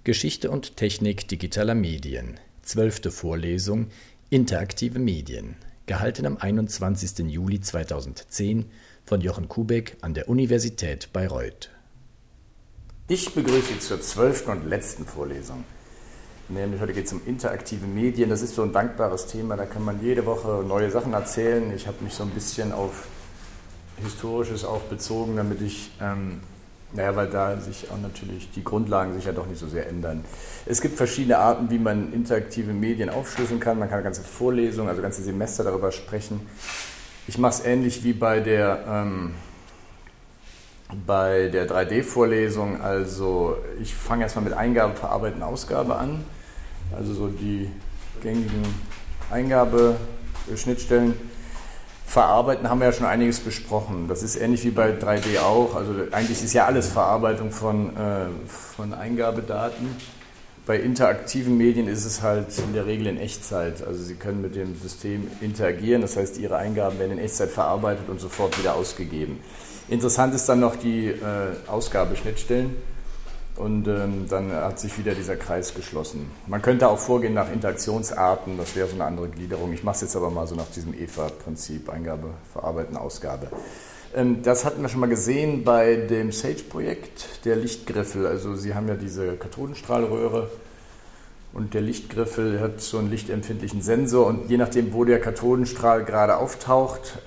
Geschichte und Technik digitaler Medien, 12. Vorlesung Interaktive Medien, gehalten am 21. Juli 2010 von Jochen Kubek an der Universität Bayreuth. Ich begrüße Sie zur 12. und letzten Vorlesung. Nämlich heute geht es um interaktive Medien. Das ist so ein dankbares Thema, da kann man jede Woche neue Sachen erzählen. Ich habe mich so ein bisschen auf Historisches auch bezogen, damit ich, weil da sich auch natürlich die Grundlagen sich ja doch nicht so sehr ändern. Es gibt verschiedene Arten, wie man interaktive Medien aufschlüsseln kann. Man kann ganze Vorlesungen, also ganze Semester darüber sprechen. Ich mache es ähnlich wie bei der 3D-Vorlesung. Also ich fange erstmal mit Eingabe, Verarbeiten, Ausgabe an. Also so die gängigen Eingabeschnittstellen. Verarbeiten haben wir ja schon einiges besprochen. Das ist ähnlich wie bei 3D auch. Also eigentlich ist ja alles Verarbeitung von Eingabedaten. Bei interaktiven Medien ist es halt in der Regel in Echtzeit. Also Sie können mit dem System interagieren, das heißt, Ihre Eingaben werden in Echtzeit verarbeitet und sofort wieder ausgegeben. Interessant ist dann noch die Ausgabeschnittstellen. Und dann hat sich wieder dieser Kreis geschlossen. Man könnte auch vorgehen nach Interaktionsarten, das wäre so eine andere Gliederung. Ich mache es jetzt aber mal so nach diesem EVA-Prinzip, Eingabe, Verarbeiten, Ausgabe. Das hatten wir schon mal gesehen bei dem SAGE-Projekt, der Lichtgriffel. Also Sie haben ja diese Kathodenstrahlröhre und der Lichtgriffel hat so einen lichtempfindlichen Sensor und je nachdem, wo der Kathodenstrahl gerade auftaucht,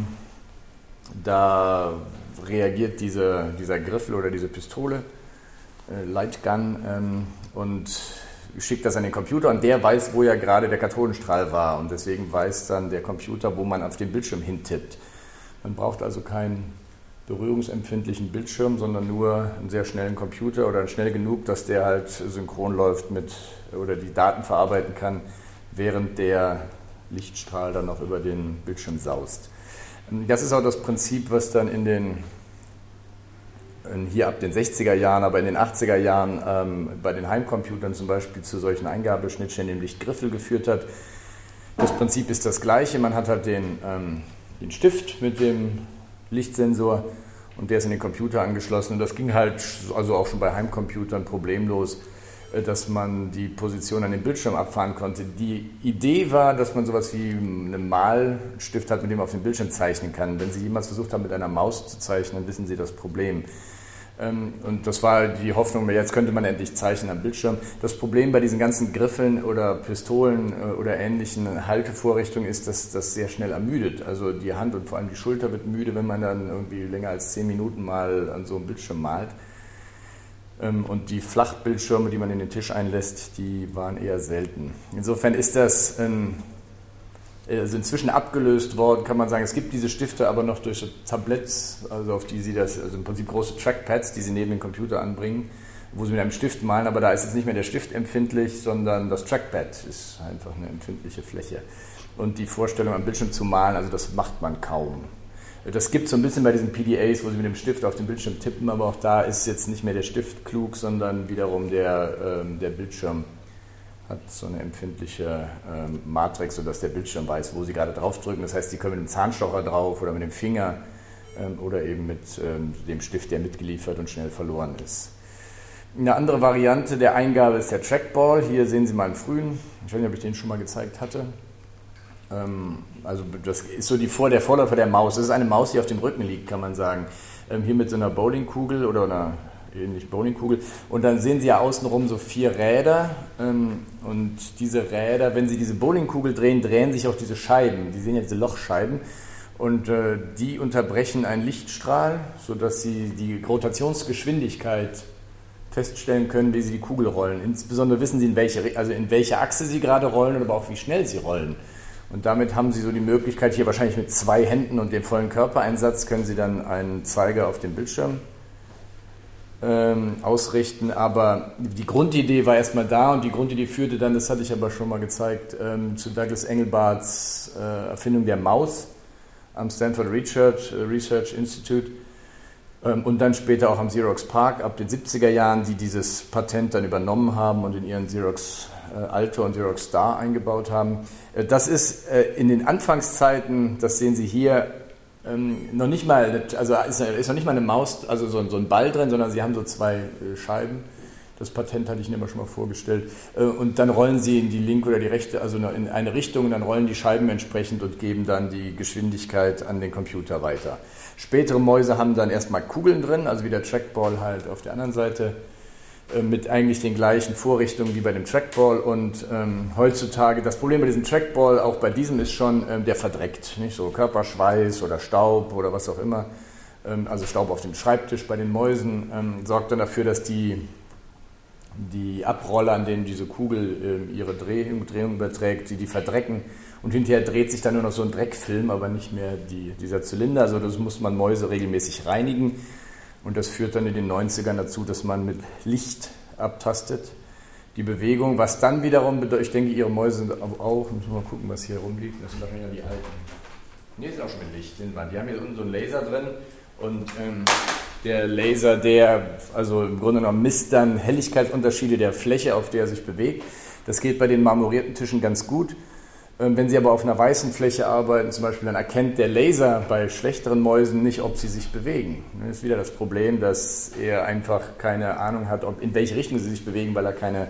da reagiert dieser Griffel oder diese Pistole, Lightgun, und schickt das an den Computer und der weiß, wo ja gerade der Kathodenstrahl war und deswegen weiß dann der Computer, wo man auf den Bildschirm hintippt. Man braucht also keinen berührungsempfindlichen Bildschirm, sondern nur einen sehr schnellen Computer oder schnell genug, dass der halt synchron läuft oder die Daten verarbeiten kann, während der Lichtstrahl dann noch über den Bildschirm saust. Das ist auch das Prinzip, was dann hier ab den 60er Jahren, aber in den 80er Jahren bei den Heimcomputern zum Beispiel zu solchen Eingabeschnittstellen, dem Lichtgriffel, geführt hat. Das Prinzip ist das gleiche, man hat halt den Stift mit dem Lichtsensor und der ist in den Computer angeschlossen und das ging halt also auch schon bei Heimcomputern problemlos, dass man die Position an dem Bildschirm abfahren konnte. Die Idee war, dass man sowas wie einen Malstift hat, mit dem man auf dem Bildschirm zeichnen kann. Wenn Sie jemals versucht haben, mit einer Maus zu zeichnen, wissen Sie das Problem. Und das war die Hoffnung, jetzt könnte man endlich zeichnen am Bildschirm. Das Problem bei diesen ganzen Griffeln oder Pistolen oder ähnlichen Haltevorrichtungen ist, dass das sehr schnell ermüdet. Also die Hand und vor allem die Schulter wird müde, wenn man dann irgendwie länger als 10 Minuten mal an so einem Bildschirm malt. Und die Flachbildschirme, die man in den Tisch einlässt, die waren eher selten. Insofern ist das also inzwischen abgelöst worden, kann man sagen. Es gibt diese Stifte aber noch durch so Tabletts, also auf die Sie also im Prinzip große Trackpads, die Sie neben den Computer anbringen, wo Sie mit einem Stift malen, aber da ist jetzt nicht mehr der Stift empfindlich, sondern das Trackpad ist einfach eine empfindliche Fläche. Und die Vorstellung am Bildschirm zu malen, also das macht man kaum. Das gibt es so ein bisschen bei diesen PDAs, wo Sie mit dem Stift auf den Bildschirm tippen, aber auch da ist jetzt nicht mehr der Stift klug, sondern wiederum der Bildschirm hat so eine empfindliche Matrix, sodass der Bildschirm weiß, wo Sie gerade draufdrücken. Das heißt, Sie können mit dem Zahnstocher drauf oder mit dem Finger oder eben mit dem Stift, der mitgeliefert und schnell verloren ist. Eine andere Variante der Eingabe ist der Trackball. Hier sehen Sie mal einen frühen. Ich weiß nicht, ob ich den schon mal gezeigt hatte. Also das ist so der Vorläufer der Maus. Das ist eine Maus, die auf dem Rücken liegt, kann man sagen. Hier mit so einer Bowlingkugel oder einer ähnlich Bowlingkugel. Und dann sehen Sie ja außenrum so 4 Räder. Und diese Räder, wenn Sie diese Bowlingkugel drehen, drehen sich auch diese Scheiben. Sie sehen ja diese Lochscheiben. Und die unterbrechen einen Lichtstrahl, sodass Sie die Rotationsgeschwindigkeit feststellen können, wie Sie die Kugel rollen. Insbesondere wissen Sie, in welche Achse Sie gerade rollen, aber auch wie schnell Sie rollen. Und damit haben Sie so die Möglichkeit, hier wahrscheinlich mit 2 Händen und dem vollen Körpereinsatz können Sie dann einen Zeiger auf dem Bildschirm ausrichten. Aber die Grundidee war erstmal da und die Grundidee führte dann, das hatte ich aber schon mal gezeigt, zu Douglas Engelbarts Erfindung der Maus am Stanford Research Institute und dann später auch am Xerox PARC ab den 70er Jahren, die dieses Patent dann übernommen haben und in ihren Xerox Alto und Xerox Star eingebaut haben. Das ist in den Anfangszeiten, das sehen Sie hier, noch nicht mal, also ist noch nicht mal eine Maus, also so ein Ball drin, sondern Sie haben so 2 Scheiben, Das Patent hatte ich Ihnen immer schon mal vorgestellt. Und dann rollen Sie in die linke oder die rechte, also in eine Richtung, und dann rollen die Scheiben entsprechend und geben dann die Geschwindigkeit an den Computer weiter. Spätere Mäuse haben dann erstmal Kugeln drin, also wie der Trackball halt auf der anderen Seite, mit eigentlich den gleichen Vorrichtungen wie bei dem Trackball. Und heutzutage, das Problem bei diesem Trackball, auch bei diesem, ist schon, der verdreckt. Nicht so Körperschweiß oder Staub oder was auch immer. Also Staub auf dem Schreibtisch bei den Mäusen sorgt dann dafür, dass die Abroller, an denen diese Kugel ihre Drehung überträgt, die verdrecken. Und hinterher dreht sich dann nur noch so ein Dreckfilm, aber nicht mehr dieser Zylinder. Also das muss man Mäuse regelmäßig reinigen. Und das führt dann in den 90ern dazu, dass man mit Licht abtastet die Bewegung. Was dann wiederum bedeutet, ich denke, Ihre Mäuse sind auch, müssen wir mal gucken, was hier rumliegt. Das sind wahrscheinlich ja die alten. Nee, sind auch schon mit Licht. Die haben hier unten so einen Laser drin. Und der Laser, also im Grunde genommen misst dann Helligkeitsunterschiede der Fläche, auf der er sich bewegt. Das geht bei den marmorierten Tischen ganz gut. Wenn Sie aber auf einer weißen Fläche arbeiten, zum Beispiel, dann erkennt der Laser bei schlechteren Mäusen nicht, ob sie sich bewegen. Das ist wieder das Problem, dass er einfach keine Ahnung hat, in welche Richtung sie sich bewegen, weil er keine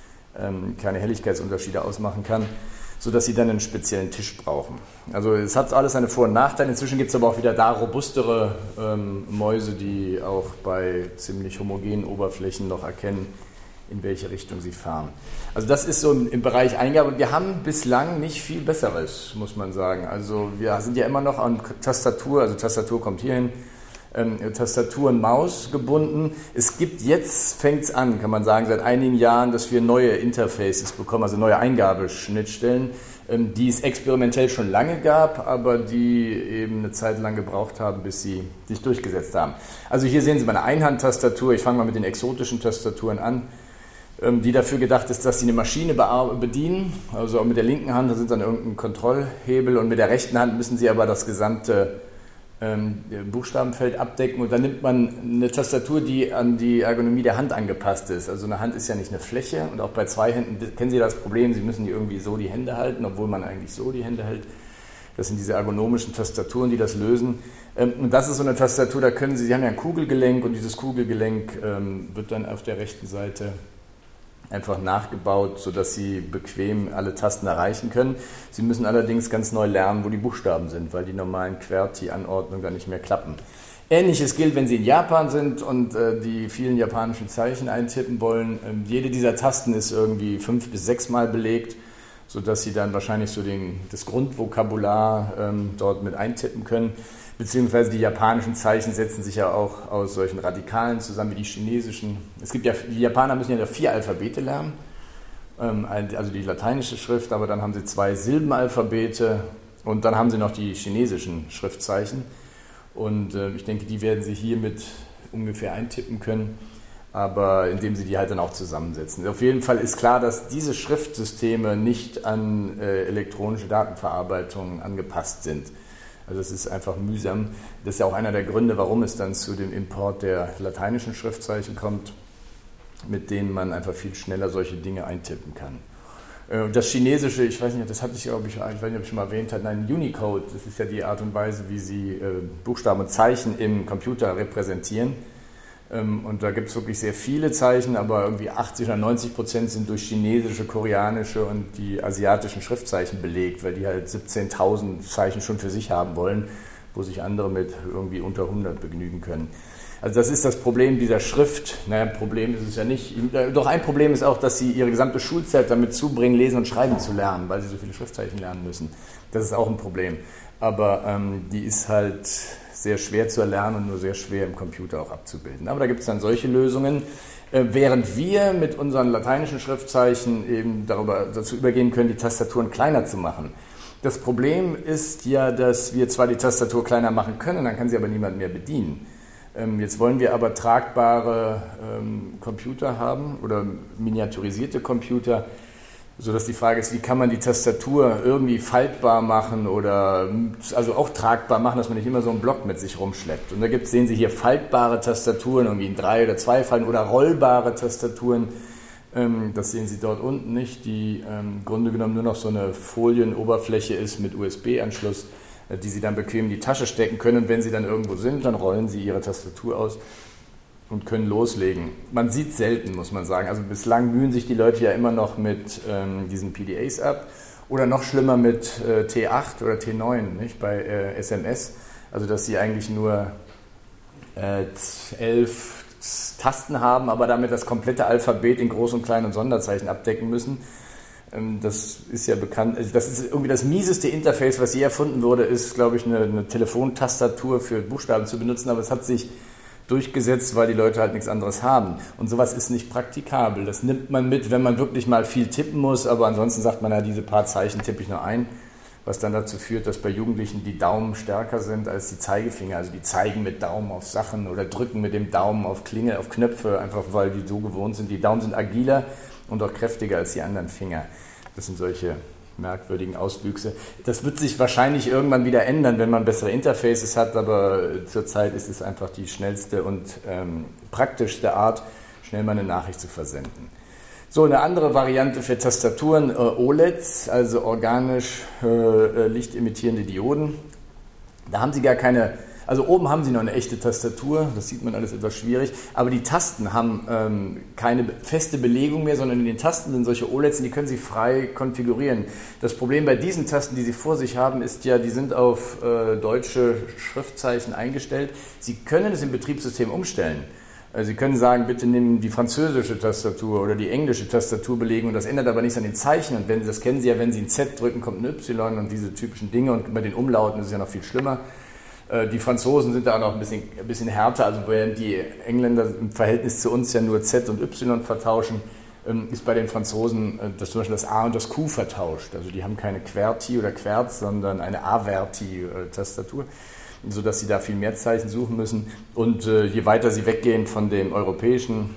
Helligkeitsunterschiede ausmachen kann, sodass Sie dann einen speziellen Tisch brauchen. Also es hat alles seine Vor- und Nachteile. Inzwischen gibt es aber auch wieder da robustere Mäuse, die auch bei ziemlich homogenen Oberflächen noch erkennen, in welche Richtung sie fahren. Also das ist so im Bereich Eingabe. Wir haben bislang nicht viel Besseres, muss man sagen. Also wir sind ja immer noch an Tastatur, also Tastatur kommt hierhin, Tastatur und Maus gebunden. Es gibt jetzt, fängt es an, kann man sagen, seit einigen Jahren, dass wir neue Interfaces bekommen, also neue Eingabeschnittstellen, die es experimentell schon lange gab, aber die eben eine Zeit lang gebraucht haben, bis sie sich durchgesetzt haben. Also hier sehen Sie meine Einhandtastatur. Ich fange mal mit den exotischen Tastaturen an, die dafür gedacht ist, dass Sie eine Maschine bedienen. Also auch mit der linken Hand, da sind dann irgendein Kontrollhebel, und mit der rechten Hand müssen Sie aber das gesamte Buchstabenfeld abdecken, und dann nimmt man eine Tastatur, die an die Ergonomie der Hand angepasst ist. Also eine Hand ist ja nicht eine Fläche, und auch bei zwei Händen kennen Sie das Problem, Sie müssen die irgendwie so die Hände halten, obwohl man eigentlich so die Hände hält. Das sind diese ergonomischen Tastaturen, die das lösen. Und das ist so eine Tastatur, da können Sie haben ja ein Kugelgelenk, und dieses Kugelgelenk wird dann auf der rechten Seite einfach nachgebaut, sodass Sie bequem alle Tasten erreichen können. Sie müssen allerdings ganz neu lernen, wo die Buchstaben sind, weil die normalen QWERTY-Anordnungen dann nicht mehr klappen. Ähnliches gilt, wenn Sie in Japan sind und die vielen japanischen Zeichen eintippen wollen. Jede dieser Tasten ist irgendwie 5 bis 6 Mal belegt, sodass Sie dann wahrscheinlich so das Grundvokabular dort mit eintippen können. Beziehungsweise die japanischen Zeichen setzen sich ja auch aus solchen Radikalen zusammen wie die chinesischen. Die Japaner müssen ja 4 Alphabete lernen, also die lateinische Schrift, aber dann haben sie 2 Silbenalphabete, und dann haben sie noch die chinesischen Schriftzeichen. Und ich denke, die werden Sie hiermit ungefähr eintippen können, aber indem Sie die halt dann auch zusammensetzen. Auf jeden Fall ist klar, dass diese Schriftsysteme nicht an elektronische Datenverarbeitung angepasst sind. Also es ist einfach mühsam. Das ist ja auch einer der Gründe, warum es dann zu dem Import der lateinischen Schriftzeichen kommt, mit denen man einfach viel schneller solche Dinge eintippen kann. Und das Chinesische, ich weiß nicht, das hatte ich, glaube ich, weiß nicht, ob ich schon mal erwähnt habe, nein, Unicode, das ist ja die Art und Weise, wie Sie Buchstaben und Zeichen im Computer repräsentieren. Und da gibt es wirklich sehr viele Zeichen, aber irgendwie 80 oder 90% sind durch chinesische, koreanische und die asiatischen Schriftzeichen belegt, weil die halt 17.000 Zeichen schon für sich haben wollen, wo sich andere mit irgendwie unter 100 begnügen können. Also das ist das Problem dieser Schrift. Naja, ein Problem ist es ja nicht. Doch ein Problem ist auch, dass Sie Ihre gesamte Schulzeit damit zubringen, lesen und schreiben zu lernen, weil Sie so viele Schriftzeichen lernen müssen. Das ist auch ein Problem. Aber die ist halt sehr schwer zu erlernen und nur sehr schwer im Computer auch abzubilden. Aber da gibt es dann solche Lösungen, während wir mit unseren lateinischen Schriftzeichen eben dazu übergehen können, die Tastaturen kleiner zu machen. Das Problem ist ja, dass wir zwar die Tastatur kleiner machen können, dann kann sie aber niemand mehr bedienen. Jetzt wollen wir aber tragbare Computer haben oder miniaturisierte Computer, sodass die Frage ist, wie kann man die Tastatur irgendwie faltbar machen oder also auch tragbar machen, dass man nicht immer so einen Block mit sich rumschleppt. Und da sehen Sie hier faltbare Tastaturen, irgendwie in 3 oder 2 Falten, oder rollbare Tastaturen. Das sehen Sie dort unten nicht, die im Grunde genommen nur noch so eine Folienoberfläche ist mit USB-Anschluss, die Sie dann bequem in die Tasche stecken können. Und wenn Sie dann irgendwo sind, dann rollen Sie Ihre Tastatur aus und können loslegen. Man sieht selten, muss man sagen. Also bislang mühen sich die Leute ja immer noch mit diesen PDAs ab oder noch schlimmer mit T8 oder T9, nicht, bei SMS. Also dass sie eigentlich nur 11 Tasten haben, aber damit das komplette Alphabet in Groß- und Klein- und Sonderzeichen abdecken müssen. Das ist ja bekannt. Also das ist irgendwie das mieseste Interface, was je erfunden wurde, ist, glaube ich, eine Telefontastatur für Buchstaben zu benutzen, aber es hat sich durchgesetzt, weil die Leute halt nichts anderes haben. Und sowas ist nicht praktikabel. Das nimmt man mit, wenn man wirklich mal viel tippen muss, aber ansonsten sagt man ja, diese paar Zeichen tippe ich nur ein, was dann dazu führt, dass bei Jugendlichen die Daumen stärker sind als die Zeigefinger. Also die zeigen mit Daumen auf Sachen oder drücken mit dem Daumen auf Knöpfe, einfach weil die so gewohnt sind. Die Daumen sind agiler und auch kräftiger als die anderen Finger. Das sind solche merkwürdigen Auswüchse. Das wird sich wahrscheinlich irgendwann wieder ändern, wenn man bessere Interfaces hat, aber zurzeit ist es einfach die schnellste und praktischste Art, schnell mal eine Nachricht zu versenden. So, eine andere Variante für Tastaturen, OLEDs, also organisch lichtemittierende Dioden. Da haben sie gar keine, also oben haben sie noch eine echte Tastatur, das sieht man alles etwas schwierig, aber die Tasten haben keine feste Belegung mehr, sondern in den Tasten sind solche OLEDs und die können sie frei konfigurieren. Das Problem bei diesen Tasten, die sie vor sich haben, ist ja, die sind auf deutsche Schriftzeichen eingestellt. Sie können es im Betriebssystem umstellen. Sie können sagen, bitte nimm die französische Tastatur oder die englische Tastatur belegen und das ändert aber nichts an den Zeichen. Und das kennen Sie ja, wenn Sie ein Z drücken, kommt ein Y und diese typischen Dinge und bei den Umlauten ist es ja noch viel schlimmer. Die Franzosen sind da auch noch ein bisschen härter, also während die Engländer im Verhältnis zu uns ja nur Z und Y vertauschen, ist bei den Franzosen zum Beispiel das A und das Q vertauscht. Also die haben keine QWERTY oder Querz, sondern eine AWERTY-Tastatur, sodass sie da viel mehr Zeichen suchen müssen. Und je weiter sie weggehen von dem europäischen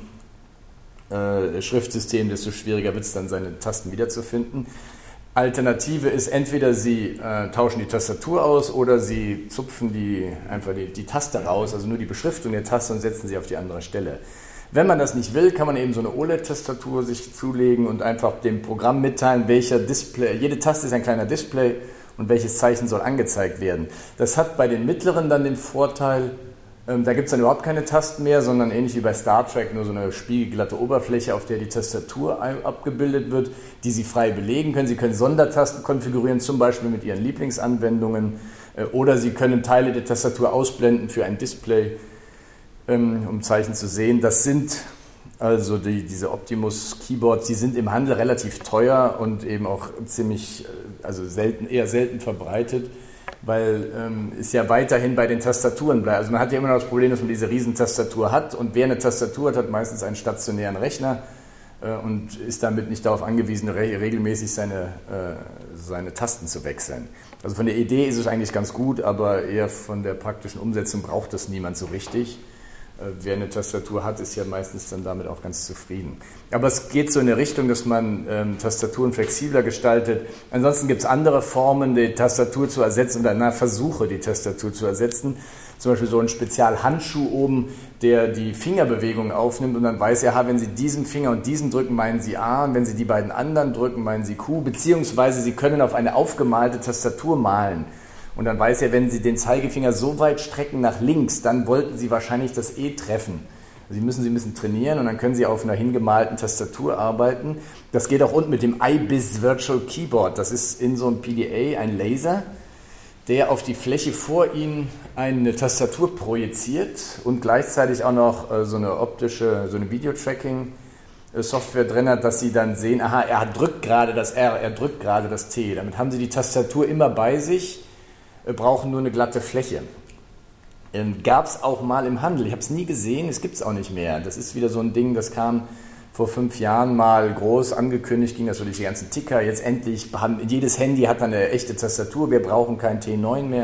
Schriftsystem, desto schwieriger wird es dann, seine Tasten wiederzufinden. Alternative ist, entweder Sie tauschen die Tastatur aus oder Sie zupfen einfach die Taste raus, also nur die Beschriftung der Taste und setzen sie auf die andere Stelle. Wenn man das nicht will, kann man eben so eine OLED-Tastatur sich zulegen und einfach dem Programm mitteilen, welcher Display, jede Taste ist ein kleiner Display und welches Zeichen soll angezeigt werden. Das hat bei den mittleren dann den Vorteil, da gibt es dann überhaupt keine Tasten mehr, sondern ähnlich wie bei Star Trek nur so eine spiegelglatte Oberfläche, auf der die Tastatur abgebildet wird, die Sie frei belegen können. Sie können Sondertasten konfigurieren, zum Beispiel mit Ihren Lieblingsanwendungen, oder Sie können Teile der Tastatur ausblenden für ein Display, um Zeichen zu sehen. Das sind also diese Optimus Keyboards, die sind im Handel relativ teuer und eben auch eher selten verbreitet, weil es ja weiterhin bei den Tastaturen bleibt. Also man hat ja immer noch das Problem, dass man diese Riesentastatur hat und wer eine Tastatur hat, hat meistens einen stationären Rechner und ist damit nicht darauf angewiesen, regelmäßig seine Tasten zu wechseln. Also von der Idee ist es eigentlich ganz gut, aber eher von der praktischen Umsetzung braucht das niemand so richtig. Wer eine Tastatur hat, ist ja meistens dann damit auch ganz zufrieden. Aber es geht so in eine Richtung, dass man Tastaturen flexibler gestaltet. Ansonsten gibt es andere Formen, die Tastatur zu ersetzen oder Versuche, die Tastatur zu ersetzen. Zum Beispiel so ein Spezialhandschuh oben, der die Fingerbewegung aufnimmt und dann weiß er, wenn Sie diesen Finger und diesen drücken, meinen Sie A und wenn Sie die beiden anderen drücken, meinen Sie Q, beziehungsweise Sie können auf eine aufgemalte Tastatur malen. Und dann weiß er, wenn Sie den Zeigefinger so weit strecken nach links, dann wollten Sie wahrscheinlich das E treffen. Sie müssen ein bisschen trainieren und dann können Sie auf einer hingemalten Tastatur arbeiten. Das geht auch unten mit dem IBIS Virtual Keyboard. Das ist in so einem PDA ein Laser, der auf die Fläche vor Ihnen eine Tastatur projiziert und gleichzeitig auch noch so eine Video-Tracking-Software drin hat, dass Sie dann sehen, aha, er drückt gerade das R, er drückt gerade das T. Damit haben Sie die Tastatur immer bei sich, brauchen nur eine glatte Fläche. Gab es auch mal im Handel. Ich habe es nie gesehen, es gibt es auch nicht mehr. Das ist wieder so ein Ding, das kam vor 5 Jahren mal groß angekündigt, ging das so durch die ganzen Ticker. Jetzt endlich, jedes Handy hat dann eine echte Tastatur, wir brauchen kein T9 mehr.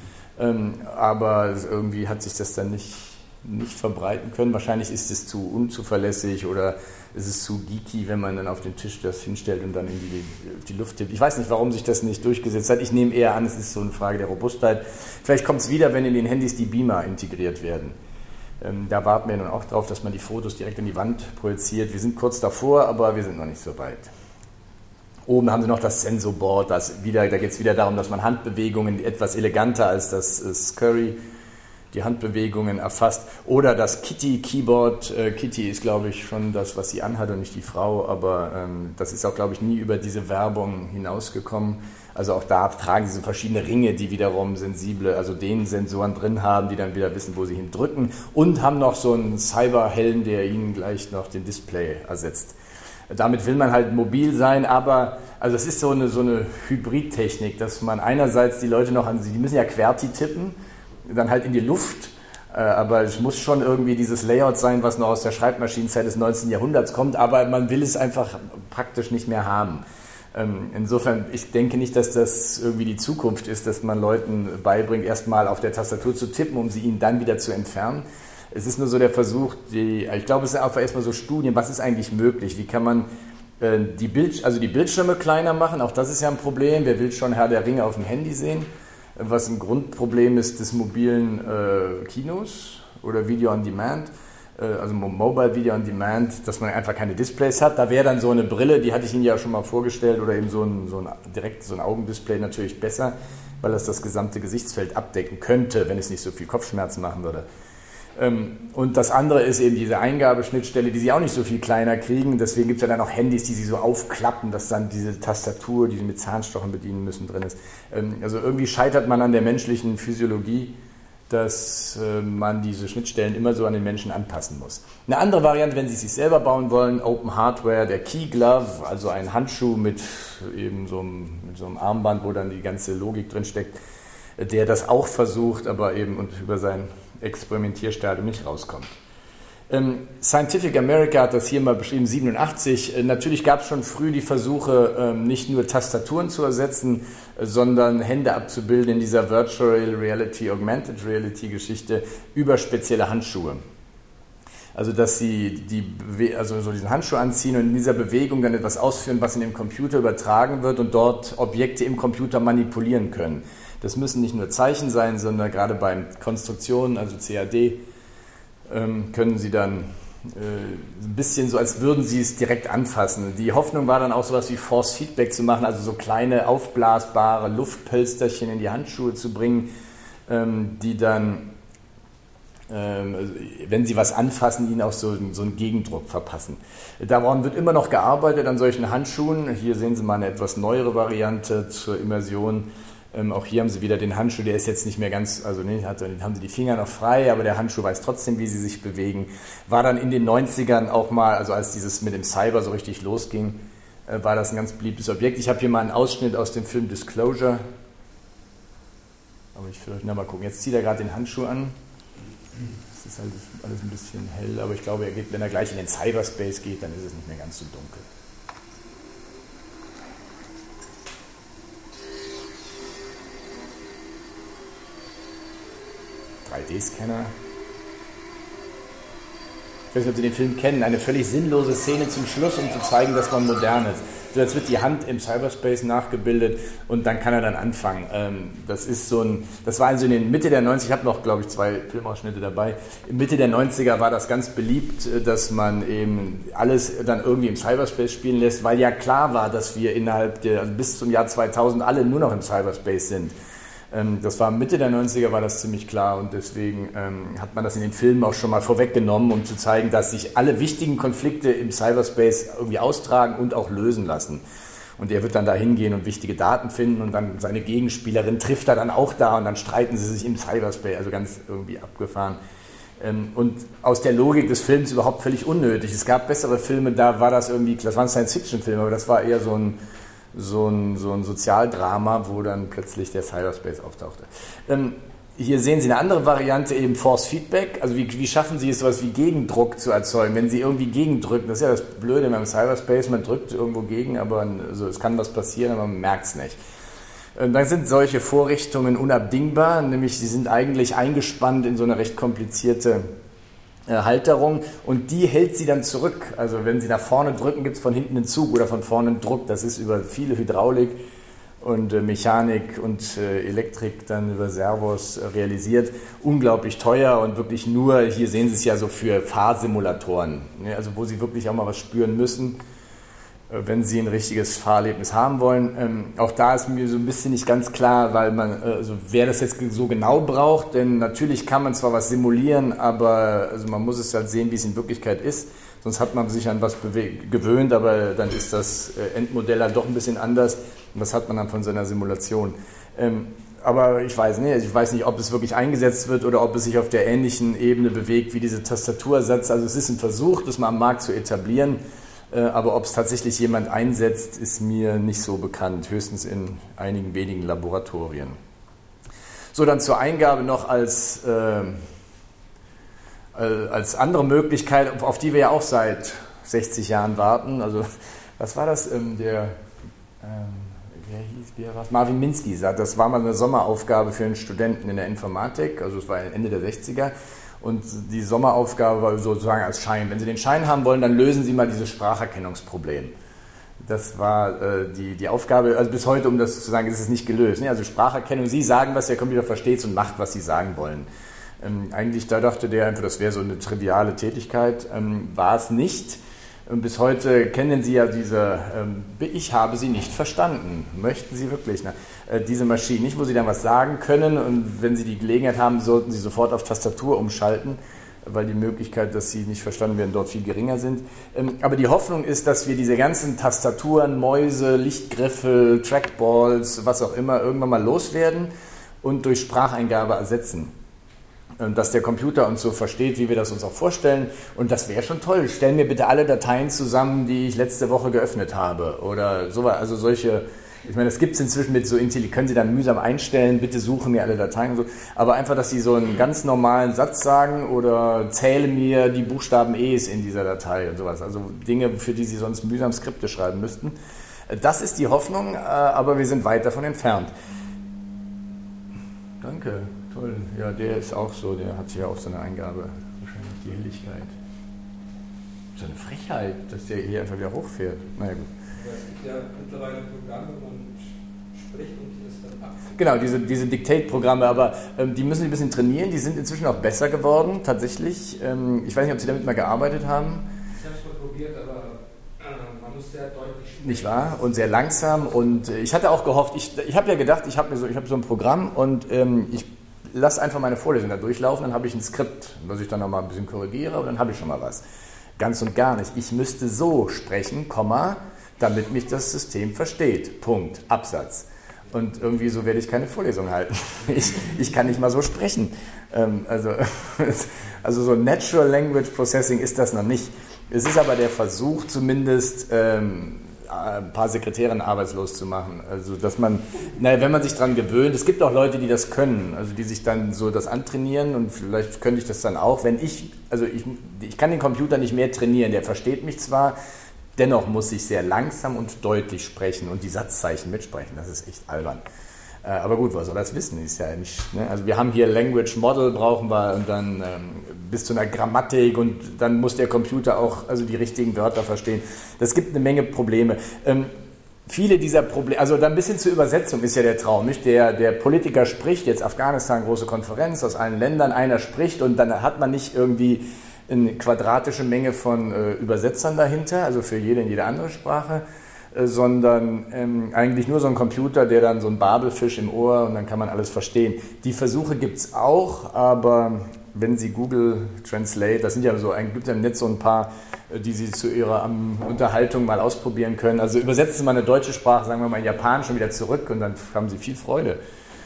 Aber irgendwie hat sich das dann nicht verbreiten können. Wahrscheinlich ist es zu unzuverlässig oder ist es zu geeky, wenn man dann auf den Tisch das hinstellt und dann in die Luft tippt. Ich weiß nicht, warum sich das nicht durchgesetzt hat. Ich nehme eher an, es ist so eine Frage der Robustheit. Vielleicht kommt es wieder, wenn in den Handys die Beamer integriert werden. Da warten wir nun auch drauf, dass man die Fotos direkt an die Wand projiziert. Wir sind kurz davor, aber wir sind noch nicht so weit. Oben haben sie noch das Sensorboard. Da geht es wieder darum, dass man Handbewegungen etwas eleganter als das Scurry die Handbewegungen erfasst. Oder das Kitty-Keyboard. Kitty ist, glaube ich, schon das, was sie anhat und nicht die Frau, aber das ist auch, glaube ich, nie über diese Werbung hinausgekommen. Also auch da tragen sie so verschiedene Ringe, die wiederum sensible, also den Sensoren drin haben, die dann wieder wissen, wo sie hindrücken, und haben noch so einen Cyberhelm, der ihnen gleich noch den Display ersetzt. Damit will man halt mobil sein, aber also es ist so eine Hybridtechnik, dass man einerseits die Leute noch die müssen ja QWERTY tippen, dann halt in die Luft, aber es muss schon irgendwie dieses Layout sein, was noch aus der Schreibmaschinenzeit des 19. Jahrhunderts kommt, aber man will es einfach praktisch nicht mehr haben. Insofern, ich denke nicht, dass das irgendwie die Zukunft ist, dass man Leuten beibringt, erstmal auf der Tastatur zu tippen, um sie ihnen dann wieder zu entfernen. Es ist nur so der Versuch, ich glaube, es sind auch erstmal so Studien, was ist eigentlich möglich? Wie kann man die Bildschirme kleiner machen? Auch das ist ja ein Problem. Wer will schon Herr der Ringe auf dem Handy sehen? Was ein Grundproblem ist des mobilen Kinos oder Video on Demand. Also Mobile Video on Demand, dass man einfach keine Displays hat. Da wäre dann so eine Brille, die hatte ich Ihnen ja schon mal vorgestellt, oder eben so ein Augendisplay natürlich besser, weil das gesamte Gesichtsfeld abdecken könnte, wenn es nicht so viel Kopfschmerzen machen würde. Und das andere ist eben diese Eingabeschnittstelle, die Sie auch nicht so viel kleiner kriegen. Deswegen gibt es ja dann auch Handys, die Sie so aufklappen, dass dann diese Tastatur, die Sie mit Zahnstochern bedienen müssen, drin ist. Also irgendwie scheitert man an der menschlichen Physiologie, dass man diese Schnittstellen immer so an den Menschen anpassen muss. Eine andere Variante, wenn Sie es sich selber bauen wollen, Open Hardware, der Key Glove, also ein Handschuh mit eben so einem Armband, wo dann die ganze Logik drin steckt, der das auch versucht, aber eben und über sein Experimentierstadium nicht rauskommt. Scientific America hat das hier mal beschrieben, 87. Natürlich gab es schon früh die Versuche, nicht nur Tastaturen zu ersetzen, sondern Hände abzubilden in dieser Virtual Reality, Augmented Reality Geschichte über spezielle Handschuhe. Also dass sie so diesen Handschuh anziehen und in dieser Bewegung dann etwas ausführen, was in dem Computer übertragen wird und dort Objekte im Computer manipulieren können. Das müssen nicht nur Zeichen sein, sondern gerade bei Konstruktionen, also CAD, können Sie dann ein bisschen so, als würden Sie es direkt anfassen. Die Hoffnung war dann auch sowas wie Force Feedback zu machen, also so kleine aufblasbare Luftpölsterchen in die Handschuhe zu bringen, die dann, wenn Sie was anfassen, Ihnen auch so einen Gegendruck verpassen. Daran wird immer noch gearbeitet, an solchen Handschuhen. Hier sehen Sie mal eine etwas neuere Variante zur Immersion. Auch hier haben Sie wieder den Handschuh, der ist jetzt nicht mehr ganz, haben Sie die Finger noch frei, aber der Handschuh weiß trotzdem, wie Sie sich bewegen. War dann in den 90ern auch mal, also als dieses mit dem Cyber so richtig losging, war das ein ganz beliebtes Objekt. Ich habe hier mal einen Ausschnitt aus dem Film Disclosure. Aber ich will euch noch mal gucken. Jetzt zieht er gerade den Handschuh an. Es ist halt alles ein bisschen hell, aber ich glaube, wenn er gleich in den Cyberspace geht, dann ist es nicht mehr ganz so dunkel. 3D-Scanner. Ich weiß nicht, ob Sie den Film kennen, eine völlig sinnlose Szene zum Schluss, um zu zeigen, dass man modern ist. So, jetzt wird die Hand im Cyberspace nachgebildet und dann kann er dann anfangen. Das war also in den Mitte der 90er, ich habe noch, glaube ich, 2 Filmausschnitte dabei. In Mitte der 90er war das ganz beliebt, dass man eben alles dann irgendwie im Cyberspace spielen lässt, weil ja klar war, dass wir bis zum Jahr 2000 alle nur noch im Cyberspace sind. Das war Mitte der 90er, war das ziemlich klar und deswegen hat man das in den Filmen auch schon mal vorweggenommen, um zu zeigen, dass sich alle wichtigen Konflikte im Cyberspace irgendwie austragen und auch lösen lassen. Und er wird dann da hingehen und wichtige Daten finden und dann seine Gegenspielerin trifft er dann auch da und dann streiten sie sich im Cyberspace, also ganz irgendwie abgefahren. Und aus der Logik des Films überhaupt völlig unnötig. Es gab bessere Filme, das waren Science-Fiction-Filme, aber das war eher so ein Sozialdrama, wo dann plötzlich der Cyberspace auftauchte. Hier sehen Sie eine andere Variante, eben Force Feedback. Also wie schaffen Sie es, sowas wie Gegendruck zu erzeugen? Wenn Sie irgendwie gegendrücken, das ist ja das Blöde beim Cyberspace, man drückt irgendwo gegen, aber es kann was passieren, aber man merkt es nicht. Dann sind solche Vorrichtungen unabdingbar, nämlich sie sind eigentlich eingespannt in so eine recht komplizierte Halterung und die hält sie dann zurück. Also wenn Sie nach vorne drücken, gibt es von hinten einen Zug oder von vorne einen Druck. Das ist über viele Hydraulik und Mechanik und Elektrik dann über Servos realisiert. Unglaublich teuer und wirklich nur, hier sehen Sie es ja so für Fahrsimulatoren, also wo Sie wirklich auch mal was spüren müssen. wenn Sie ein richtiges Fahrerlebnis haben wollen. Auch da ist mir so ein bisschen nicht ganz klar, weil also wer das jetzt so genau braucht, denn natürlich kann man zwar was simulieren, aber also man muss es halt sehen, wie es in Wirklichkeit ist. Sonst hat man sich an was gewöhnt, aber dann ist das Endmodell halt doch ein bisschen anders. Und was hat man dann von seiner Simulation? Aber ich weiß nicht, ob es wirklich eingesetzt wird oder ob es sich auf der ähnlichen Ebene bewegt wie diese Tastaturersatz. Also es ist ein Versuch, das mal am Markt zu etablieren. Aber ob es tatsächlich jemand einsetzt, ist mir nicht so bekannt, höchstens in einigen wenigen Laboratorien. So, dann zur Eingabe noch als andere Möglichkeit, auf die wir ja auch seit 60 Jahren warten. Also, was war das? Marvin Minsky sagt, das war mal eine Sommeraufgabe für einen Studenten in der Informatik, also es war Ende der 60er. Und die Sommeraufgabe war sozusagen als Schein. Wenn Sie den Schein haben wollen, dann lösen Sie mal dieses Spracherkennungsproblem. Das war die Aufgabe, also bis heute, um das zu sagen, ist es nicht gelöst. Also Spracherkennung, Sie sagen, was der Computer versteht und macht, was Sie sagen wollen. Eigentlich, da dachte der einfach, das wäre so eine triviale Tätigkeit. War es nicht. Und bis heute kennen Sie ja diese, ich habe Sie nicht verstanden. Möchten Sie wirklich? Diese Maschine nicht, wo Sie dann was sagen können und wenn Sie die Gelegenheit haben, sollten Sie sofort auf Tastatur umschalten, weil die Möglichkeit, dass Sie nicht verstanden werden, dort viel geringer sind. Aber die Hoffnung ist, dass wir diese ganzen Tastaturen, Mäuse, Lichtgriffel, Trackballs, was auch immer, irgendwann mal loswerden und durch Spracheingabe ersetzen. Dass der Computer uns so versteht, wie wir das uns auch vorstellen. Und das wäre schon toll. Stellen mir bitte alle Dateien zusammen, die ich letzte Woche geöffnet habe. Oder so, also solche, ich meine, das gibt es inzwischen mit so können Sie dann mühsam einstellen, bitte suche mir alle Dateien und so. Aber einfach, dass Sie so einen ganz normalen Satz sagen oder zähle mir die Buchstaben E's in dieser Datei und sowas. Also Dinge, für die Sie sonst mühsam Skripte schreiben müssten. Das ist die Hoffnung, aber wir sind weit davon entfernt. Danke. Toll, ja, der ist auch so, der hat hier auch so eine Eingabe, wahrscheinlich die Helligkeit. So eine Frechheit, dass der hier einfach wieder hochfährt. Naja, gut. Aber es gibt ja mittlerweile Programme, wo man spricht und die das dann ab. Genau, diese Dictate-Programme, aber die müssen Sie ein bisschen trainieren, die sind inzwischen auch besser geworden, tatsächlich. Ich weiß nicht, ob Sie damit mal gearbeitet haben. Ich habe es mal probiert, aber man muss sehr deutlich sprechen. Nicht wahr? Und sehr langsam. Und ich hatte auch gehofft, ich habe ja gedacht, ich habe so ein Programm und ich lass einfach meine Vorlesung da durchlaufen, dann habe ich ein Skript, was ich dann nochmal ein bisschen korrigiere, und dann habe ich schon mal was. Ganz und gar nicht. Ich müsste so sprechen, damit mich das System versteht. Punkt. Absatz. Und irgendwie so werde ich keine Vorlesung halten. Ich kann nicht mal so sprechen. Also so Natural Language Processing ist das noch nicht. Es ist aber der Versuch zumindest, ein paar Sekretärinnen arbeitslos zu machen. Also dass man, wenn man sich daran gewöhnt, es gibt auch Leute, die das können, also die sich dann so das antrainieren und vielleicht könnte ich das dann auch, ich kann den Computer nicht mehr trainieren, der versteht mich zwar, dennoch muss ich sehr langsam und deutlich sprechen und die Satzzeichen mitsprechen, das ist echt albern. Aber gut, was soll das wissen? Ist ja nicht, ne? Also wir haben hier Language Model, brauchen wir und dann bis zu einer Grammatik und dann muss der Computer auch also die richtigen Wörter verstehen. Das gibt eine Menge Probleme. Viele dieser Probleme, also dann ein bisschen zur Übersetzung ist ja der Traum, nicht? Der Politiker spricht, jetzt Afghanistan, große Konferenz aus allen Ländern, einer spricht und dann hat man nicht irgendwie eine quadratische Menge von Übersetzern dahinter, also für jede in jede andere Sprache, sondern eigentlich nur so ein Computer, der dann so ein Babelfisch im Ohr und dann kann man alles verstehen. Die Versuche gibt es auch, aber wenn Sie Google Translate, das sind ja so, gibt ja im Netz so ein paar, die Sie zu Ihrer Unterhaltung mal ausprobieren können. Also übersetzen Sie mal eine deutsche Sprache, sagen wir mal in Japanisch schon wieder zurück und dann haben Sie viel Freude.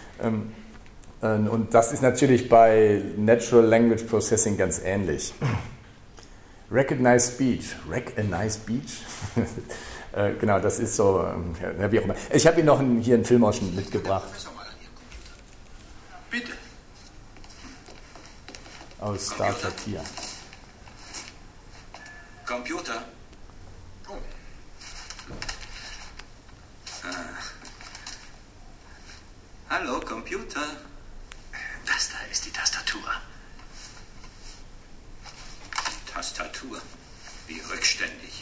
Und das ist natürlich bei Natural Language Processing ganz ähnlich. Recognize Speech. Recognize Speech? Genau, das ist so, ja, wie auch immer. Ich habe Ihnen hier einen Filmausschnitt mitgebracht. Bitte. Aus Star Trek 4. Computer. Oh. Hallo, Computer. Das da ist die Tastatur. Tastatur. Wie rückständig.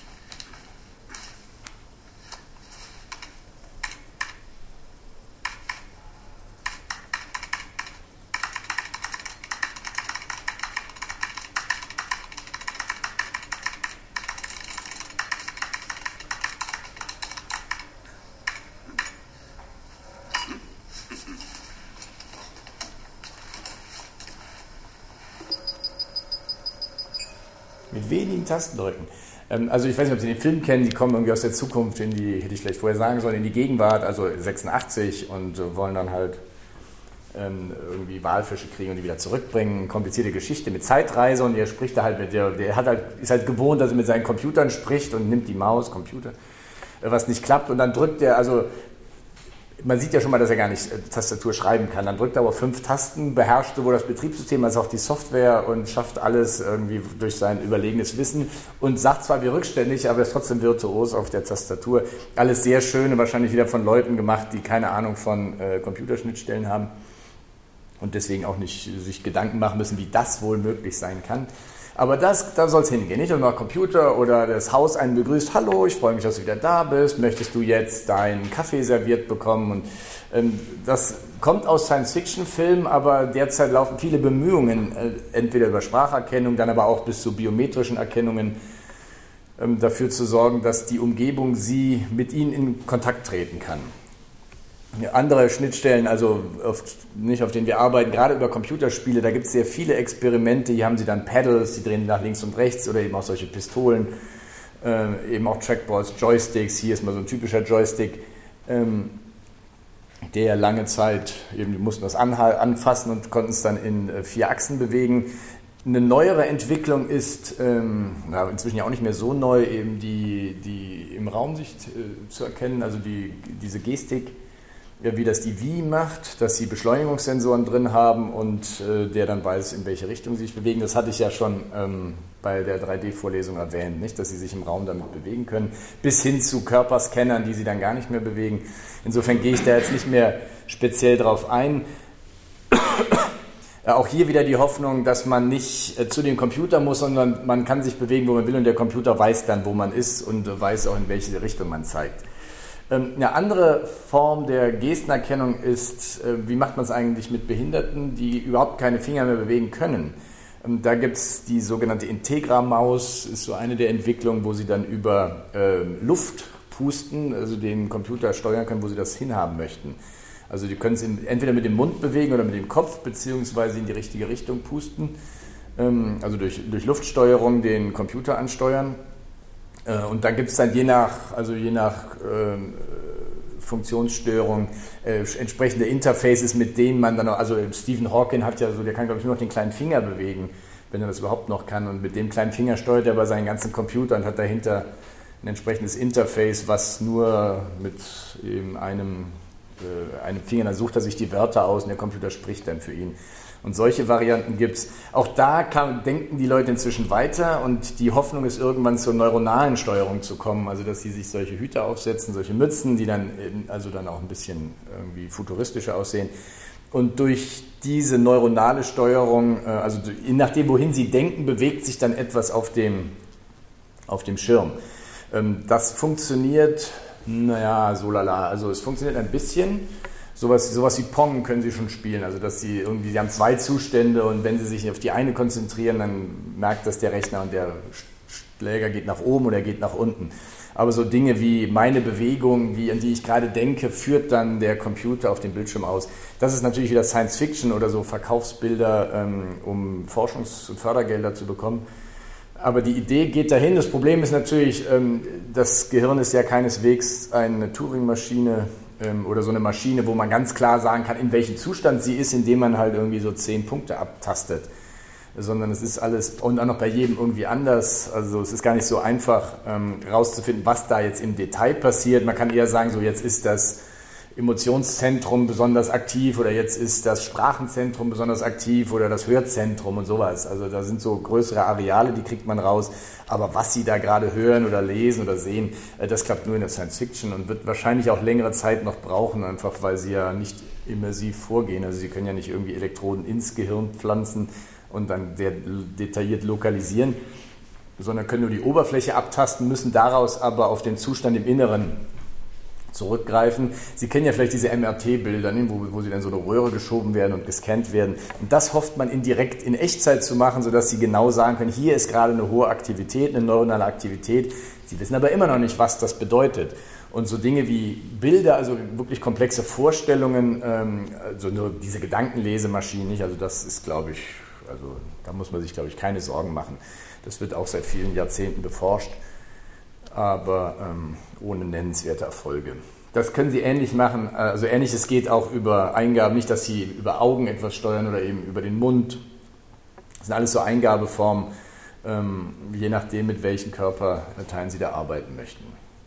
wenigen Tasten drücken. Also ich weiß nicht, ob Sie den Film kennen, die kommen irgendwie aus der Zukunft hätte ich vielleicht vorher sagen sollen, in die Gegenwart, also 86 und wollen dann halt irgendwie Walfische kriegen und die wieder zurückbringen. Komplizierte Geschichte mit Zeitreise und er spricht da halt ist halt gewohnt, dass er mit seinen Computern spricht und nimmt die Maus, Computer, was nicht klappt und dann drückt er, also man sieht ja schon mal, dass er gar nicht Tastatur schreiben kann. Dann drückt er aber 5 Tasten, beherrscht sowohl das Betriebssystem als auch die Software und schafft alles irgendwie durch sein überlegenes Wissen und sagt zwar wie rückständig, aber ist trotzdem virtuos auf der Tastatur. Alles sehr schön und wahrscheinlich wieder von Leuten gemacht, die keine Ahnung von Computerschnittstellen haben und deswegen auch nicht sich Gedanken machen müssen, wie das wohl möglich sein kann. Aber da soll es hingehen, nicht? Und mal Computer oder das Haus einen begrüßt, hallo, ich freue mich, dass du wieder da bist, möchtest du jetzt deinen Kaffee serviert bekommen? Und das kommt aus Science-Fiction-Filmen, aber derzeit laufen viele Bemühungen, entweder über Spracherkennung, dann aber auch bis zu biometrischen Erkennungen, dafür zu sorgen, dass die Umgebung mit ihnen in Kontakt treten kann. Andere Schnittstellen, also nicht auf denen wir arbeiten, gerade über Computerspiele, da gibt es sehr viele Experimente, hier haben sie dann Paddles, die drehen nach links und rechts oder eben auch solche Pistolen, eben auch Trackballs, Joysticks, hier ist mal so ein typischer Joystick, der lange Zeit, eben die mussten das anfassen und konnten es dann in 4 Achsen bewegen. Eine neuere Entwicklung ist, inzwischen ja auch nicht mehr so neu, eben die im Raum sich zu erkennen, also diese Gestik, wie das die Wii macht, dass sie Beschleunigungssensoren drin haben und der dann weiß, in welche Richtung sie sich bewegen. Das hatte ich ja schon bei der 3D-Vorlesung erwähnt, nicht? Dass sie sich im Raum damit bewegen können, bis hin zu Körperscannern, die sie dann gar nicht mehr bewegen. Insofern gehe ich da jetzt nicht mehr speziell drauf ein. Auch hier wieder die Hoffnung, dass man nicht zu dem Computer muss, sondern man kann sich bewegen, wo man will und der Computer weiß dann, wo man ist und weiß auch, in welche Richtung man zeigt. Eine andere Form der Gestenerkennung ist, wie macht man es eigentlich mit Behinderten, die überhaupt keine Finger mehr bewegen können. Da gibt es die sogenannte Integra-Maus, ist so eine der Entwicklungen, wo sie dann über Luft pusten, also den Computer steuern können, wo sie das hinhaben möchten. Also die können es entweder mit dem Mund bewegen oder mit dem Kopf, beziehungsweise in die richtige Richtung pusten, also durch Luftsteuerung den Computer ansteuern. Und dann gibt es dann je nach Funktionsstörung entsprechende Interfaces, mit denen man dann auch, also Stephen Hawking hat ja so, der kann glaube ich nur noch den kleinen Finger bewegen, wenn er das überhaupt noch kann. Und mit dem kleinen Finger steuert er aber seinen ganzen Computer und hat dahinter ein entsprechendes Interface, was nur mit eben einem Finger, dann sucht er sich die Wörter aus und der Computer spricht dann für ihn. Und solche Varianten gibt es. Auch da denken die Leute inzwischen weiter und die Hoffnung ist, irgendwann zur neuronalen Steuerung zu kommen, also dass sie sich solche Hüte aufsetzen, solche Mützen, die dann auch ein bisschen irgendwie futuristischer aussehen. Und durch diese neuronale Steuerung, also je nachdem, wohin sie denken, bewegt sich dann etwas auf dem Schirm. Das funktioniert, so lala. Also es funktioniert ein bisschen. Sowas wie Pong können sie schon spielen, also dass sie haben 2 Zustände und wenn sie sich auf die eine konzentrieren, dann merkt das der Rechner und der Schläger geht nach oben oder geht nach unten. Aber so Dinge wie meine Bewegung, an die ich gerade denke, führt dann der Computer auf dem Bildschirm aus. Das ist natürlich wieder Science Fiction oder so Verkaufsbilder, um Forschungs- und Fördergelder zu bekommen. Aber die Idee geht dahin. Das Problem ist natürlich, das Gehirn ist ja keineswegs eine Turing-Maschine, oder so eine Maschine, wo man ganz klar sagen kann, in welchem Zustand sie ist, indem man halt irgendwie so 10 Punkte abtastet. Sondern es ist alles, und auch noch bei jedem irgendwie anders, also es ist gar nicht so einfach rauszufinden, was da jetzt im Detail passiert. Man kann eher sagen, so jetzt ist das Emotionszentrum besonders aktiv oder jetzt ist das Sprachenzentrum besonders aktiv oder das Hörzentrum und sowas. Also da sind so größere Areale, die kriegt man raus. Aber was Sie da gerade hören oder lesen oder sehen, das klappt nur in der Science Fiction und wird wahrscheinlich auch längere Zeit noch brauchen, einfach weil Sie ja nicht immersiv vorgehen. Also Sie können ja nicht irgendwie Elektroden ins Gehirn pflanzen und dann sehr detailliert lokalisieren, sondern können nur die Oberfläche abtasten, müssen daraus aber auf den Zustand im Inneren zurückgreifen. Sie kennen ja vielleicht diese MRT-Bilder, wo sie dann so eine Röhre geschoben werden und gescannt werden. Und das hofft man indirekt in Echtzeit zu machen, sodass Sie genau sagen können, hier ist gerade eine hohe Aktivität, eine neuronale Aktivität. Sie wissen aber immer noch nicht, was das bedeutet. Und so Dinge wie Bilder, also wirklich komplexe Vorstellungen, also nur diese Gedankenlesemaschinen nicht, also das ist, glaube ich, also da muss man sich, glaube ich, keine Sorgen machen. Das wird auch seit vielen Jahrzehnten beforscht, aber ohne nennenswerte Erfolge. Das können Sie ähnlich machen, also Ähnliches geht auch über Eingaben, nicht, dass Sie über Augen etwas steuern oder eben über den Mund. Das sind alles so Eingabeformen, je nachdem, mit welchen Körperteilen Sie da arbeiten möchten.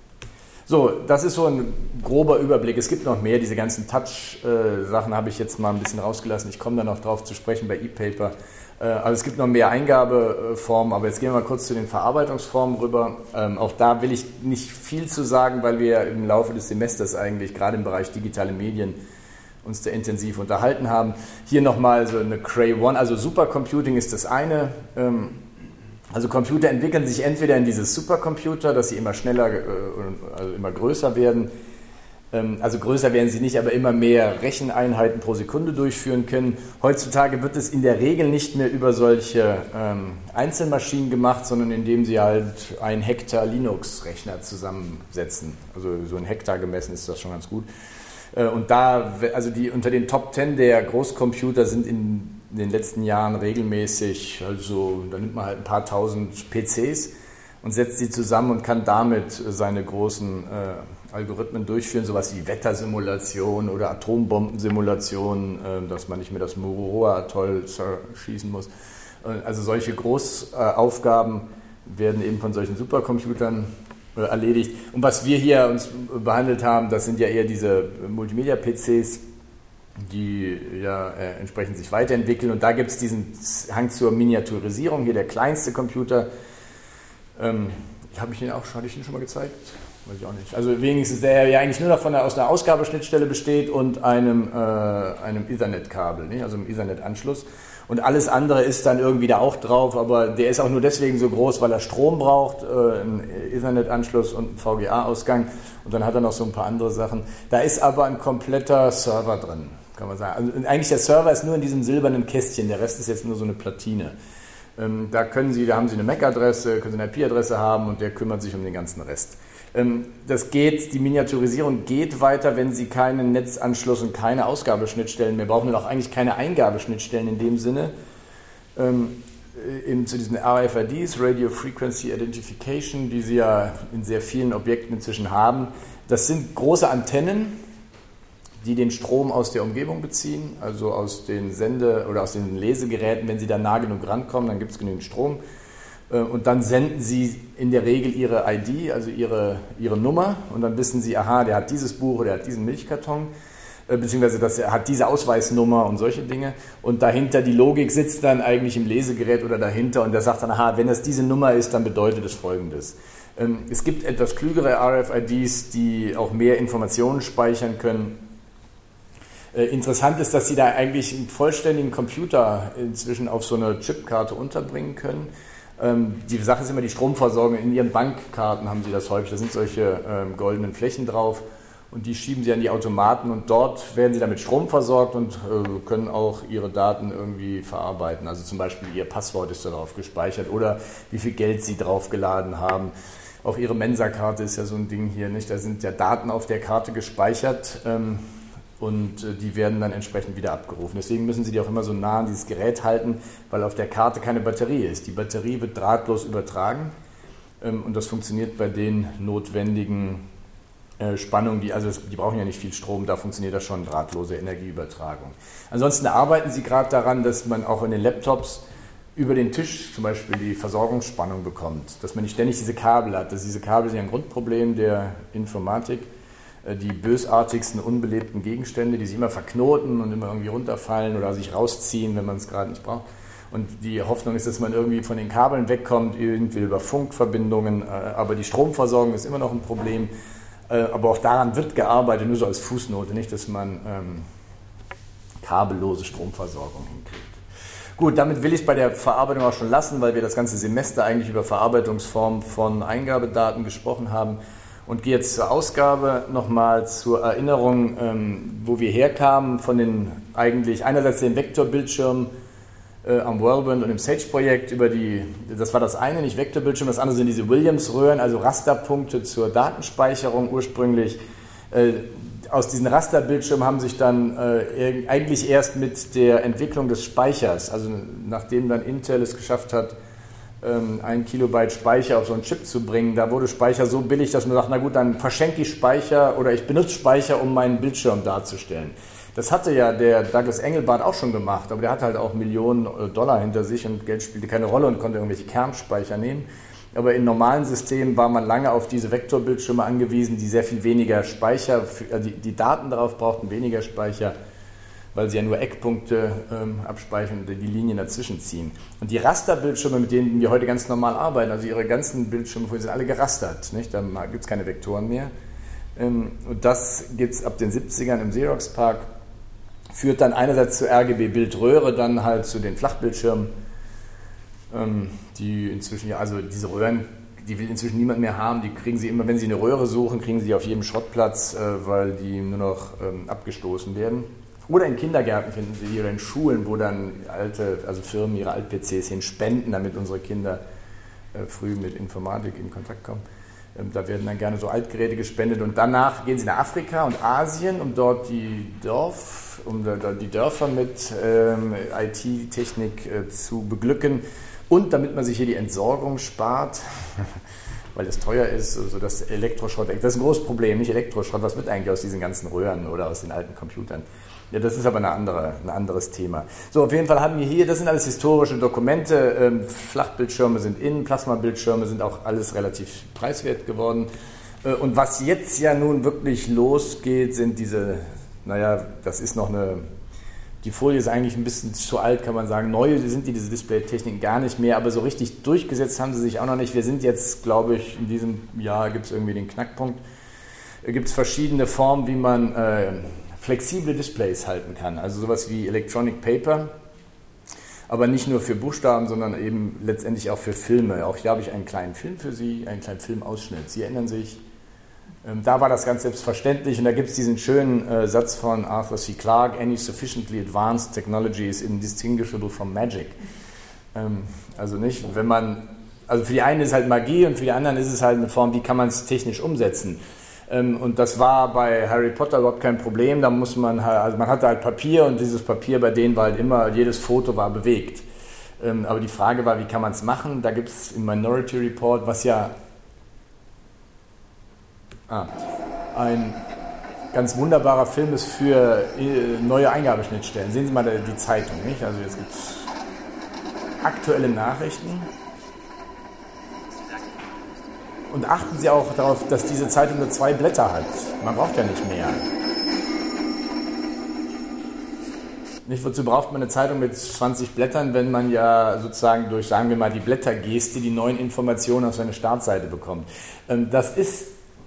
So, das ist so ein grober Überblick. Es gibt noch mehr, diese ganzen Touch-Sachen habe ich jetzt mal ein bisschen rausgelassen. Ich komme da noch drauf zu sprechen bei ePaper. Also es gibt noch mehr Eingabeformen, aber jetzt gehen wir mal kurz zu den Verarbeitungsformen rüber. Auch da will ich nicht viel zu sagen, weil wir im Laufe des Semesters eigentlich gerade im Bereich digitale Medien uns da intensiv unterhalten haben. Hier nochmal so eine Cray One, also Supercomputing ist das eine. Also Computer entwickeln sich entweder in dieses Supercomputer, dass sie immer schneller, also immer größer werden. Also größer werden sie nicht, aber immer mehr Recheneinheiten pro Sekunde durchführen können. Heutzutage wird es in der Regel nicht mehr über solche Einzelmaschinen gemacht, sondern indem sie halt 1 Hektar Linux-Rechner zusammensetzen. Also so in Hektar gemessen ist das schon ganz gut. Und da, also die unter den Top 10 der Großcomputer sind in den letzten Jahren regelmäßig, also da nimmt man halt ein paar tausend PCs und setzt sie zusammen und kann damit seine großen Algorithmen durchführen, sowas wie Wettersimulation oder Atombombensimulation, dass man nicht mehr das Mururoa-Atoll schießen muss. Also solche Großaufgaben werden eben von solchen Supercomputern erledigt. Und was wir hier uns behandelt haben, das sind ja eher diese Multimedia-PCs, die ja entsprechend sich weiterentwickeln. Und da gibt es diesen Hang zur Miniaturisierung. Hier der kleinste Computer. Hatte ich den schon mal gezeigt? Weiß ich auch nicht. Also wenigstens der ja eigentlich nur noch aus einer Ausgabeschnittstelle besteht und einem Ethernet-Kabel, nicht? Also einem Ethernet-Anschluss. Und alles andere ist dann irgendwie da auch drauf, aber der ist auch nur deswegen so groß, weil er Strom braucht, einen Ethernet-Anschluss und einen VGA-Ausgang. Und dann hat er noch so ein paar andere Sachen. Da ist aber ein kompletter Server drin, kann man sagen. Also eigentlich der Server ist nur in diesem silbernen Kästchen, der Rest ist jetzt nur so eine Platine. Da haben Sie eine MAC-Adresse, können Sie eine IP-Adresse haben und der kümmert sich um den ganzen Rest. Die Miniaturisierung geht weiter, wenn Sie keinen Netzanschluss und keine Ausgabeschnittstellen mehr brauchen und auch eigentlich keine Eingabeschnittstellen in dem Sinne. Zu diesen RFIDs, Radio Frequency Identification, die Sie ja in sehr vielen Objekten inzwischen haben. Das sind große Antennen, die den Strom aus der Umgebung beziehen, also aus den oder aus den Lesegeräten. Wenn Sie da nah genug rankommen, dann gibt es genügend Strom. Und dann senden Sie in der Regel Ihre ID, also Ihre Nummer, und dann wissen Sie, aha, der hat dieses Buch oder der hat diesen Milchkarton, beziehungsweise er hat diese Ausweisnummer und solche Dinge. Und dahinter, die Logik sitzt dann eigentlich im Lesegerät oder dahinter und der sagt dann, aha, wenn das diese Nummer ist, dann bedeutet es Folgendes. Es gibt etwas klügere RFIDs, die auch mehr Informationen speichern können. Interessant ist, dass Sie da eigentlich einen vollständigen Computer inzwischen auf so einer Chipkarte unterbringen können. Die Sache ist immer die Stromversorgung. In Ihren Bankkarten haben Sie das häufig. Da sind solche goldenen Flächen drauf und die schieben Sie an die Automaten und dort werden Sie damit Strom versorgt und können auch Ihre Daten irgendwie verarbeiten. Also zum Beispiel Ihr Passwort ist darauf gespeichert oder wie viel Geld Sie draufgeladen haben. Auch Ihre Mensa-Karte ist ja so ein Ding hier, nicht? Da sind ja Daten auf der Karte gespeichert. Und die werden dann entsprechend wieder abgerufen. Deswegen müssen Sie die auch immer so nah an dieses Gerät halten, weil auf der Karte keine Batterie ist. Die Batterie wird drahtlos übertragen und das funktioniert bei den notwendigen Spannungen, die brauchen ja nicht viel Strom, da funktioniert das schon, drahtlose Energieübertragung. Ansonsten arbeiten Sie gerade daran, dass man auch in den Laptops über den Tisch zum Beispiel die Versorgungsspannung bekommt, dass man nicht ständig diese Kabel hat. Diese Kabel sind ja ein Grundproblem der Informatik. Die bösartigsten, unbelebten Gegenstände, die sich immer verknoten und immer irgendwie runterfallen oder sich rausziehen, wenn man es gerade nicht braucht. Und die Hoffnung ist, dass man irgendwie von den Kabeln wegkommt, irgendwie über Funkverbindungen, aber die Stromversorgung ist immer noch ein Problem. Aber auch daran wird gearbeitet, nur so als Fußnote, nicht, dass man kabellose Stromversorgung hinkriegt. Gut, damit will ich es bei der Verarbeitung auch schon lassen, weil wir das ganze Semester eigentlich über Verarbeitungsformen von Eingabedaten gesprochen haben. Und gehe jetzt zur Ausgabe nochmal zur Erinnerung, wo wir herkamen, von den eigentlich einerseits den Vektorbildschirm am Whirlwind und im SAGE-Projekt das war das eine, nicht Vektorbildschirm, das andere sind diese Williams-Röhren, also Rasterpunkte zur Datenspeicherung ursprünglich. Aus diesen Rasterbildschirmen haben sich dann eigentlich erst mit der Entwicklung des Speichers, also nachdem dann Intel es geschafft hat, 1 Kilobyte Speicher auf so einen Chip zu bringen. Da wurde Speicher so billig, dass man sagt, na gut, dann verschenke ich Speicher oder ich benutze Speicher, um meinen Bildschirm darzustellen. Das hatte ja der Douglas Engelbart auch schon gemacht, aber der hatte halt auch Millionen Dollar hinter sich und Geld spielte keine Rolle und konnte irgendwelche Kernspeicher nehmen. Aber in normalen Systemen war man lange auf diese Vektorbildschirme angewiesen, die sehr viel weniger Speicher, die Daten darauf brauchten weniger Speicher, weil sie ja nur Eckpunkte abspeichern und die Linien dazwischen ziehen. Und die Rasterbildschirme, mit denen wir heute ganz normal arbeiten, also ihre ganzen Bildschirme sind alle gerastert, nicht? Da gibt es keine Vektoren mehr. Und das gibt es ab den 70ern im Xerox Park, führt dann einerseits zur RGB-Bildröhre, dann halt zu den Flachbildschirmen, die inzwischen, ja, also diese Röhren, die will inzwischen niemand mehr haben, die kriegen sie immer, wenn sie eine Röhre suchen, kriegen sie auf jedem Schrottplatz, weil die nur noch abgestoßen werden. Oder in Kindergärten finden sie die, oder in Schulen, wo dann Firmen ihre Alt-PCs hin spenden, damit unsere Kinder früh mit Informatik in Kontakt kommen. Da werden dann gerne so Altgeräte gespendet und danach gehen sie nach Afrika und Asien, um dort die Dörfer mit IT-Technik zu beglücken und damit man sich hier die Entsorgung spart, weil es teuer ist, also das Elektroschrott, das ist ein großes Problem, nicht Elektroschrott, was wird eigentlich aus diesen ganzen Röhren oder aus den alten Computern? Ja, das ist aber ein anderes Thema. So, auf jeden Fall haben wir hier, das sind alles historische Dokumente, Flachbildschirme sind in, Plasmabildschirme sind auch alles relativ preiswert geworden. Und was jetzt ja nun wirklich losgeht, sind diese, das ist noch die Folie ist eigentlich ein bisschen zu alt, kann man sagen. Neu sind diese Display-Techniken gar nicht mehr, aber so richtig durchgesetzt haben sie sich auch noch nicht. Wir sind jetzt, glaube ich, in diesem Jahr gibt es irgendwie den Knackpunkt. Gibt es verschiedene Formen, wie man flexible Displays halten kann, also sowas wie Electronic Paper, aber nicht nur für Buchstaben, sondern eben letztendlich auch für Filme. Auch hier habe ich einen kleinen Film für Sie, einen kleinen Filmausschnitt. Sie erinnern sich, da war das ganz selbstverständlich und da gibt es diesen schönen Satz von Arthur C. Clarke, any sufficiently advanced technology is indistinguishable from magic. Also nicht, also für die einen ist es halt Magie und für die anderen ist es halt eine Form, wie kann man es technisch umsetzen. Und das war bei Harry Potter überhaupt kein Problem. Da muss man hatte halt Papier und dieses Papier bei denen war halt immer, jedes Foto war bewegt. Aber die Frage war, wie kann man es machen? Da gibt es im Minority Report, was ja ein ganz wunderbarer Film ist für neue Eingabeschnittstellen. Sehen Sie mal die Zeitung, nicht? Also jetzt gibt es aktuelle Nachrichten. Und achten Sie auch darauf, dass diese Zeitung nur 2 Blätter hat. Man braucht ja nicht mehr. Nicht, wozu braucht man eine Zeitung mit 20 Blättern, wenn man ja sozusagen durch, sagen wir mal, die Blättergeste die neuen Informationen auf seine Startseite bekommt. Das ist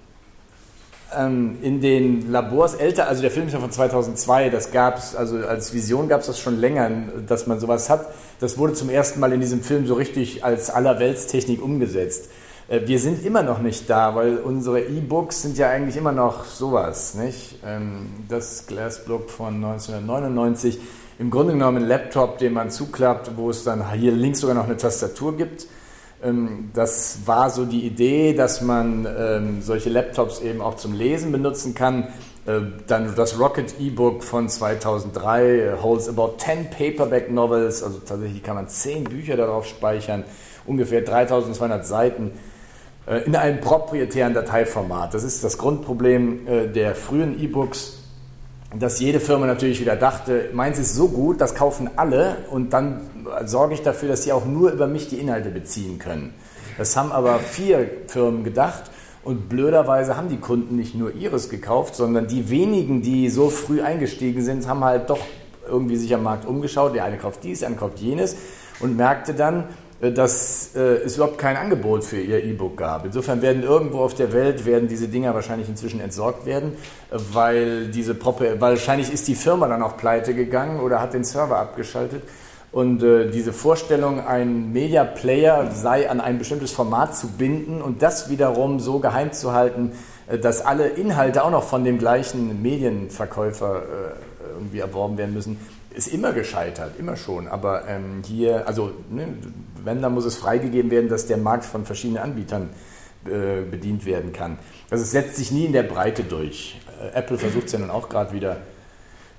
in den Labors älter, also der Film ist ja von 2002, das gab es, also als Vision gab es das schon länger, dass man sowas hat. Das wurde zum ersten Mal in diesem Film so richtig als Allerweltstechnik umgesetzt. Wir sind immer noch nicht da, weil unsere E-Books sind ja eigentlich immer noch sowas, nicht? Das Glassblock von 1999, im Grunde genommen ein Laptop, den man zuklappt, wo es dann hier links sogar noch eine Tastatur gibt. Das war so die Idee, dass man solche Laptops eben auch zum Lesen benutzen kann. Dann das Rocket E-Book von 2003 holds about 10 Paperback Novels, also tatsächlich kann man 10 Bücher darauf speichern, ungefähr 3200 Seiten. In einem proprietären Dateiformat. Das ist das Grundproblem der frühen E-Books, dass jede Firma natürlich wieder dachte, meins ist so gut, das kaufen alle und dann sorge ich dafür, dass sie auch nur über mich die Inhalte beziehen können. Das haben aber 4 Firmen gedacht und blöderweise haben die Kunden nicht nur ihres gekauft, sondern die wenigen, die so früh eingestiegen sind, haben halt doch irgendwie sich am Markt umgeschaut. Der eine kauft dies, der andere kauft jenes und merkte dann, dass es überhaupt kein Angebot für ihr E-Book gab. Insofern werden irgendwo auf der Welt diese Dinger wahrscheinlich inzwischen entsorgt werden, weil wahrscheinlich ist die Firma dann auch pleite gegangen oder hat den Server abgeschaltet. Und diese Vorstellung, ein Media Player sei an ein bestimmtes Format zu binden und das wiederum so geheim zu halten, dass alle Inhalte auch noch von dem gleichen Medienverkäufer irgendwie erworben werden müssen, ist immer gescheitert, immer schon. Aber hier, also wenn, dann muss es freigegeben werden, dass der Markt von verschiedenen Anbietern bedient werden kann. Also es setzt sich nie in der Breite durch. Apple versucht es ja nun auch gerade wieder.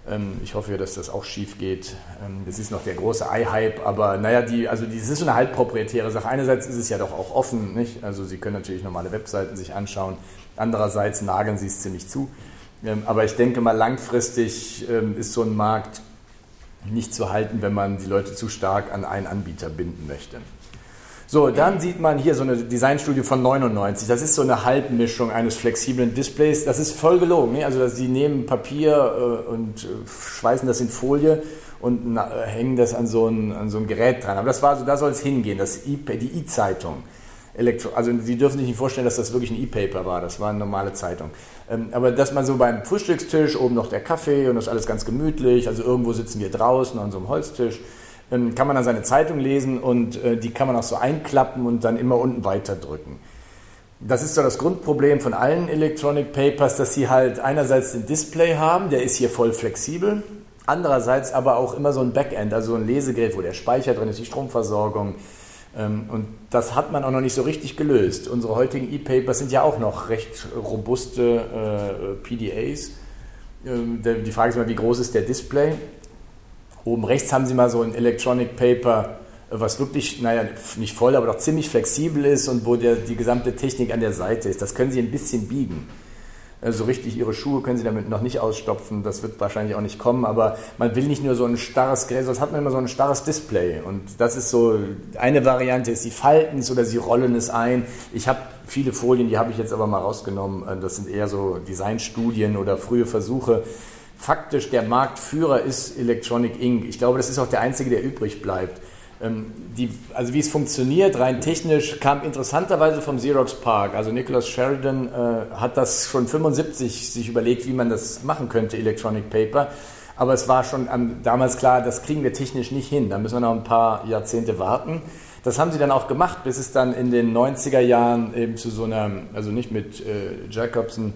Ich hoffe, dass das auch schief geht. Das ist noch der große iHype, aber naja, das ist so eine halbproprietäre Sache. Einerseits ist es ja doch auch offen, nicht? Also Sie können natürlich normale Webseiten sich anschauen. Andererseits nageln Sie es ziemlich zu. Aber ich denke mal, langfristig ist so ein Markt nicht zu halten, wenn man die Leute zu stark an einen Anbieter binden möchte. So, dann sieht man hier so eine Designstudie von 99. Das ist so eine Halbmischung eines flexiblen Displays. Das ist voll gelogen. Ne? Also sie nehmen Papier und schweißen das in Folie und hängen das an so ein Gerät dran. Aber das war so, da soll es hingehen, die E-Zeitung. Also Sie dürfen sich nicht vorstellen, dass das wirklich ein E-Paper war. Das war eine normale Zeitung. Aber dass man so beim Frühstückstisch, oben noch der Kaffee und das ist alles ganz gemütlich, also irgendwo sitzen wir draußen an so einem Holztisch, kann man dann seine Zeitung lesen und die kann man auch so einklappen und dann immer unten weiterdrücken. Das ist so das Grundproblem von allen Electronic Papers, dass sie halt einerseits den Display haben, der ist hier voll flexibel, andererseits aber auch immer so ein Backend, also so ein Lesegerät, wo der Speicher drin ist, die Stromversorgung. Und das hat man auch noch nicht so richtig gelöst. Unsere heutigen E-Papers sind ja auch noch recht robuste PDAs. Die Frage ist mal, wie groß ist der Display? Oben rechts haben Sie mal so ein Electronic Paper, was wirklich, nicht voll, aber doch ziemlich flexibel ist und wo die gesamte Technik an der Seite ist. Das können Sie ein bisschen biegen. So richtig Ihre Schuhe können Sie damit noch nicht ausstopfen, das wird wahrscheinlich auch nicht kommen, aber man will nicht nur so ein starres Gerät, sonst hat man immer so ein starres Display und das ist so, eine Variante ist, Sie falten es oder Sie rollen es ein. Ich habe viele Folien, die habe ich jetzt aber mal rausgenommen, das sind eher so Designstudien oder frühe Versuche. Faktisch, der Marktführer ist Electronic Ink. Ich glaube, das ist auch der einzige, der übrig bleibt. Also wie es funktioniert, rein technisch, kam interessanterweise vom Xerox PARC. Also Nicholas Sheridan hat das schon 1975 sich überlegt, wie man das machen könnte, Electronic Paper. Aber es war schon damals klar, das kriegen wir technisch nicht hin. Da müssen wir noch ein paar Jahrzehnte warten. Das haben sie dann auch gemacht, bis es dann in den 90er Jahren eben zu so einer, also nicht mit Jacobson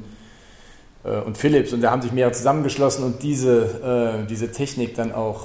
und Philips, und da haben sich mehrere zusammengeschlossen und diese Technik dann auch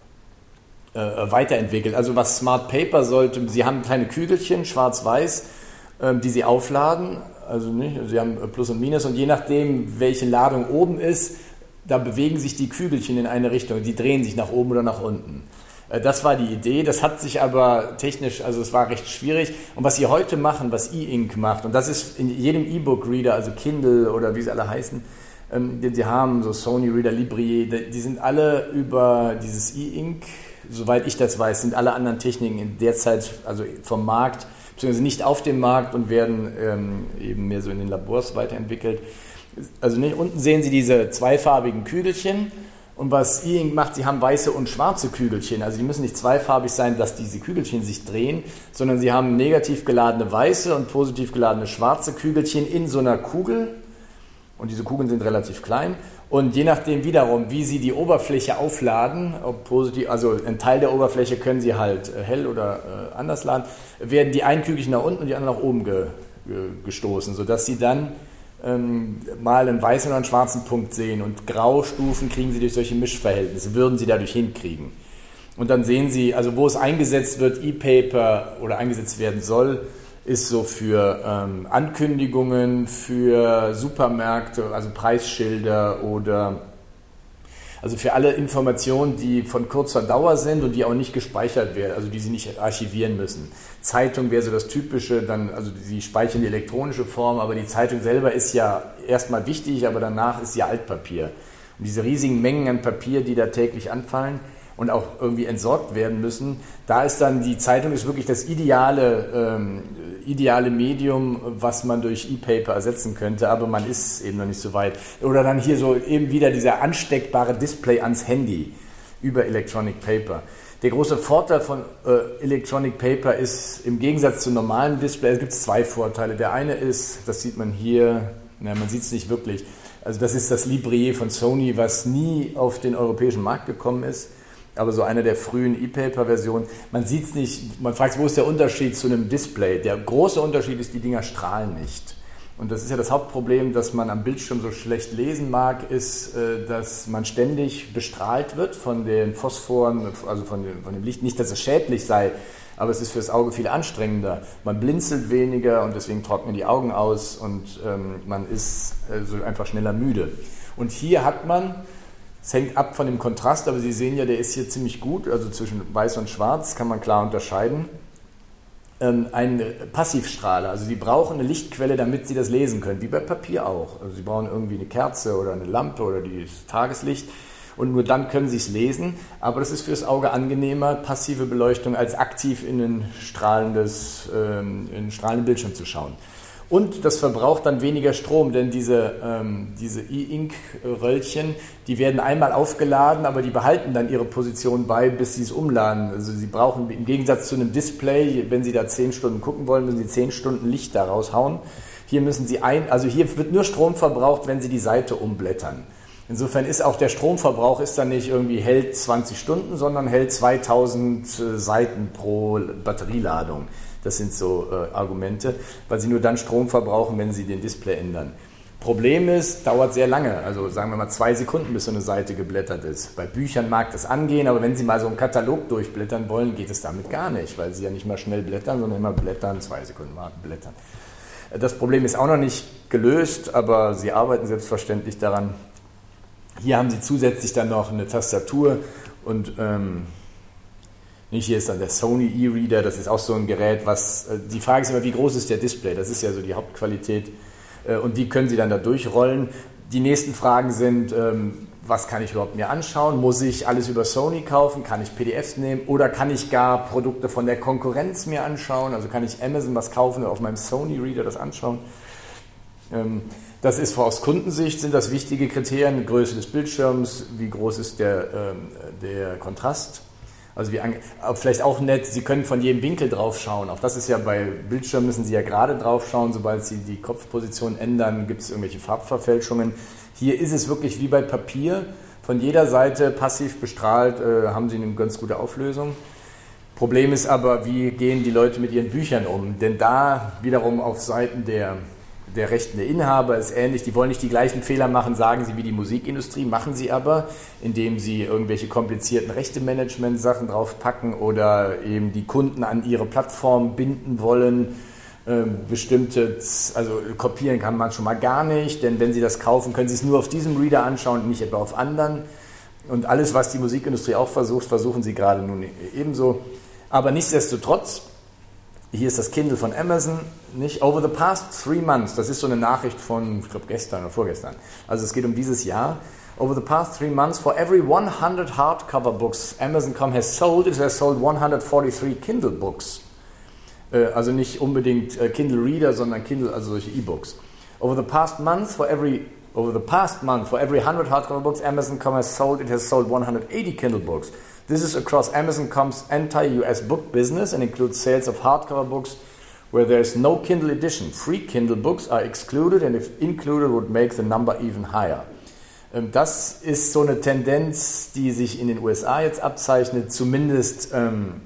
weiterentwickelt. Also was Smart Paper sollte, Sie haben kleine Kügelchen, schwarz-weiß, die Sie aufladen, also nicht, Sie haben Plus und Minus und je nachdem, welche Ladung oben ist, da bewegen sich die Kügelchen in eine Richtung, die drehen sich nach oben oder nach unten. Das war die Idee, das hat sich aber technisch, also es war recht schwierig. Und was Sie heute machen, was E-Ink macht, und das ist in jedem E-Book-Reader, also Kindle oder wie sie alle heißen, die haben so Sony Reader, Librier, die sind alle über dieses E-Ink, soweit ich das weiß, sind alle anderen Techniken in der Zeit, also vom Markt, beziehungsweise nicht auf dem Markt und werden eben mehr so in den Labors weiterentwickelt. Also unten sehen Sie diese zweifarbigen Kügelchen und was E-Ink macht, Sie haben weiße und schwarze Kügelchen. Also die müssen nicht zweifarbig sein, dass diese Kügelchen sich drehen, sondern Sie haben negativ geladene weiße und positiv geladene schwarze Kügelchen in so einer Kugel und diese Kugeln sind relativ klein. Und je nachdem wiederum, wie Sie die Oberfläche aufladen, ob positiv, also ein Teil der Oberfläche können Sie halt hell oder anders laden, werden die einen Kügelchen nach unten und die anderen nach oben gestoßen, sodass Sie dann mal einen weißen oder einen schwarzen Punkt sehen und Graustufen kriegen Sie durch solche Mischverhältnisse, würden Sie dadurch hinkriegen. Und dann sehen Sie, also wo es eingesetzt wird, E-Paper oder eingesetzt werden soll, ist so für Ankündigungen, für Supermärkte, also Preisschilder oder also für alle Informationen, die von kurzer Dauer sind und die auch nicht gespeichert werden, also die Sie nicht archivieren müssen. Zeitung wäre so das Typische, also Sie speichern die elektronische Form, aber die Zeitung selber ist ja erstmal wichtig, aber danach ist ja Altpapier. Und diese riesigen Mengen an Papier, die da täglich anfallen und auch irgendwie entsorgt werden müssen, da ist dann die Zeitung ist wirklich das ideale Medium, was man durch E-Paper ersetzen könnte, aber man ist eben noch nicht so weit. Oder dann hier so eben wieder dieser ansteckbare Display ans Handy über Electronic Paper. Der große Vorteil von Electronic Paper ist, im Gegensatz zu normalen Displays, gibt es zwei Vorteile. Der eine ist, das sieht man hier, man sieht es nicht wirklich, also das ist das Librier von Sony, was nie auf den europäischen Markt gekommen ist, aber so eine der frühen E-Paper-Versionen. Man sieht es nicht, man fragt sich, wo ist der Unterschied zu einem Display? Der große Unterschied ist, die Dinger strahlen nicht. Und das ist ja das Hauptproblem, dass man am Bildschirm so schlecht lesen mag, ist, dass man ständig bestrahlt wird von den Phosphoren, also von dem Licht. Nicht, dass es schädlich sei, aber es ist für das Auge viel anstrengender. Man blinzelt weniger und deswegen trocknen die Augen aus und man ist so einfach schneller müde. Und hier hat man Es hängt ab von dem Kontrast, aber Sie sehen ja, der ist hier ziemlich gut, also zwischen weiß und schwarz kann man klar unterscheiden. Ein Passivstrahler, also Sie brauchen eine Lichtquelle, damit Sie das lesen können, wie bei Papier auch. Also Sie brauchen irgendwie eine Kerze oder eine Lampe oder das Tageslicht und nur dann können Sie es lesen, aber das ist fürs Auge angenehmer, passive Beleuchtung, als aktiv in einen strahlenden Bildschirm zu schauen. Und das verbraucht dann weniger Strom, denn diese E-Ink-Röllchen, die werden einmal aufgeladen, aber die behalten dann ihre Position bei, bis sie es umladen. Also Sie brauchen im Gegensatz zu einem Display, wenn Sie da 10 Stunden gucken wollen, müssen Sie 10 Stunden Licht da raushauen. Hier müssen Sie hier wird nur Strom verbraucht, wenn Sie die Seite umblättern. Insofern ist auch der Stromverbrauch ist dann nicht irgendwie hält 20 Stunden, sondern hält 2000 Seiten pro Batterieladung. Das sind so Argumente, weil Sie nur dann Strom verbrauchen, wenn Sie den Display ändern. Problem ist, dauert sehr lange, also sagen wir mal 2 Sekunden, bis so eine Seite geblättert ist. Bei Büchern mag das angehen, aber wenn Sie mal so einen Katalog durchblättern wollen, geht es damit gar nicht, weil Sie ja nicht mal schnell blättern, sondern immer blättern, 2 Sekunden warten, blättern. Das Problem ist auch noch nicht gelöst, aber Sie arbeiten selbstverständlich daran. Hier haben Sie zusätzlich dann noch eine Tastatur und hier ist dann der Sony E-Reader, das ist auch so ein Gerät, die Frage ist immer, wie groß ist der Display? Das ist ja so die Hauptqualität. Und wie können Sie dann da durchrollen? Die nächsten Fragen sind, was kann ich überhaupt mir anschauen? Muss ich alles über Sony kaufen? Kann ich PDFs nehmen? Oder kann ich gar Produkte von der Konkurrenz mir anschauen? Also kann ich Amazon was kaufen und auf meinem Sony Reader das anschauen? Das ist aus Kundensicht, sind das wichtige Kriterien, Größe des Bildschirms, wie groß ist der Kontrast. Also vielleicht auch nett, Sie können von jedem Winkel drauf schauen. Auch das ist ja bei Bildschirmen, müssen Sie ja gerade drauf schauen. Sobald Sie die Kopfposition ändern, gibt es irgendwelche Farbverfälschungen. Hier ist es wirklich wie bei Papier. Von jeder Seite passiv bestrahlt haben Sie eine ganz gute Auflösung. Problem ist aber, wie gehen die Leute mit ihren Büchern um? Denn da wiederum auf Seiten der Rechten der Inhaber ist ähnlich, die wollen nicht die gleichen Fehler machen, sagen sie, wie die Musikindustrie, machen sie aber, indem sie irgendwelche komplizierten Rechtemanagement-Sachen draufpacken oder eben die Kunden an ihre Plattform binden wollen. Also kopieren kann man schon mal gar nicht, denn wenn sie das kaufen, können sie es nur auf diesem Reader anschauen und nicht etwa auf anderen. Und alles, was die Musikindustrie auch versuchen sie gerade nun ebenso. Aber nichtsdestotrotz, hier ist das Kindle von Amazon, nicht over the past 3 months, das ist so eine Nachricht von, ich glaube, gestern oder vorgestern. Also es geht um dieses Jahr. Over the past 3 months, for every 100 hardcover books Amazon.com has sold, it has sold 143 Kindle books. Also nicht unbedingt Kindle Reader, sondern Kindle, also solche E-Books. Over the past month, for every 100 hardcover books Amazon.com has sold, it has sold 180 Kindle books. This is across Amazon.com's entire US book business and includes sales of hardcover books where there is no Kindle edition. Free Kindle books are excluded and if included would make the number even higher. Das ist so eine Tendenz, die sich in den USA jetzt abzeichnet, zumindest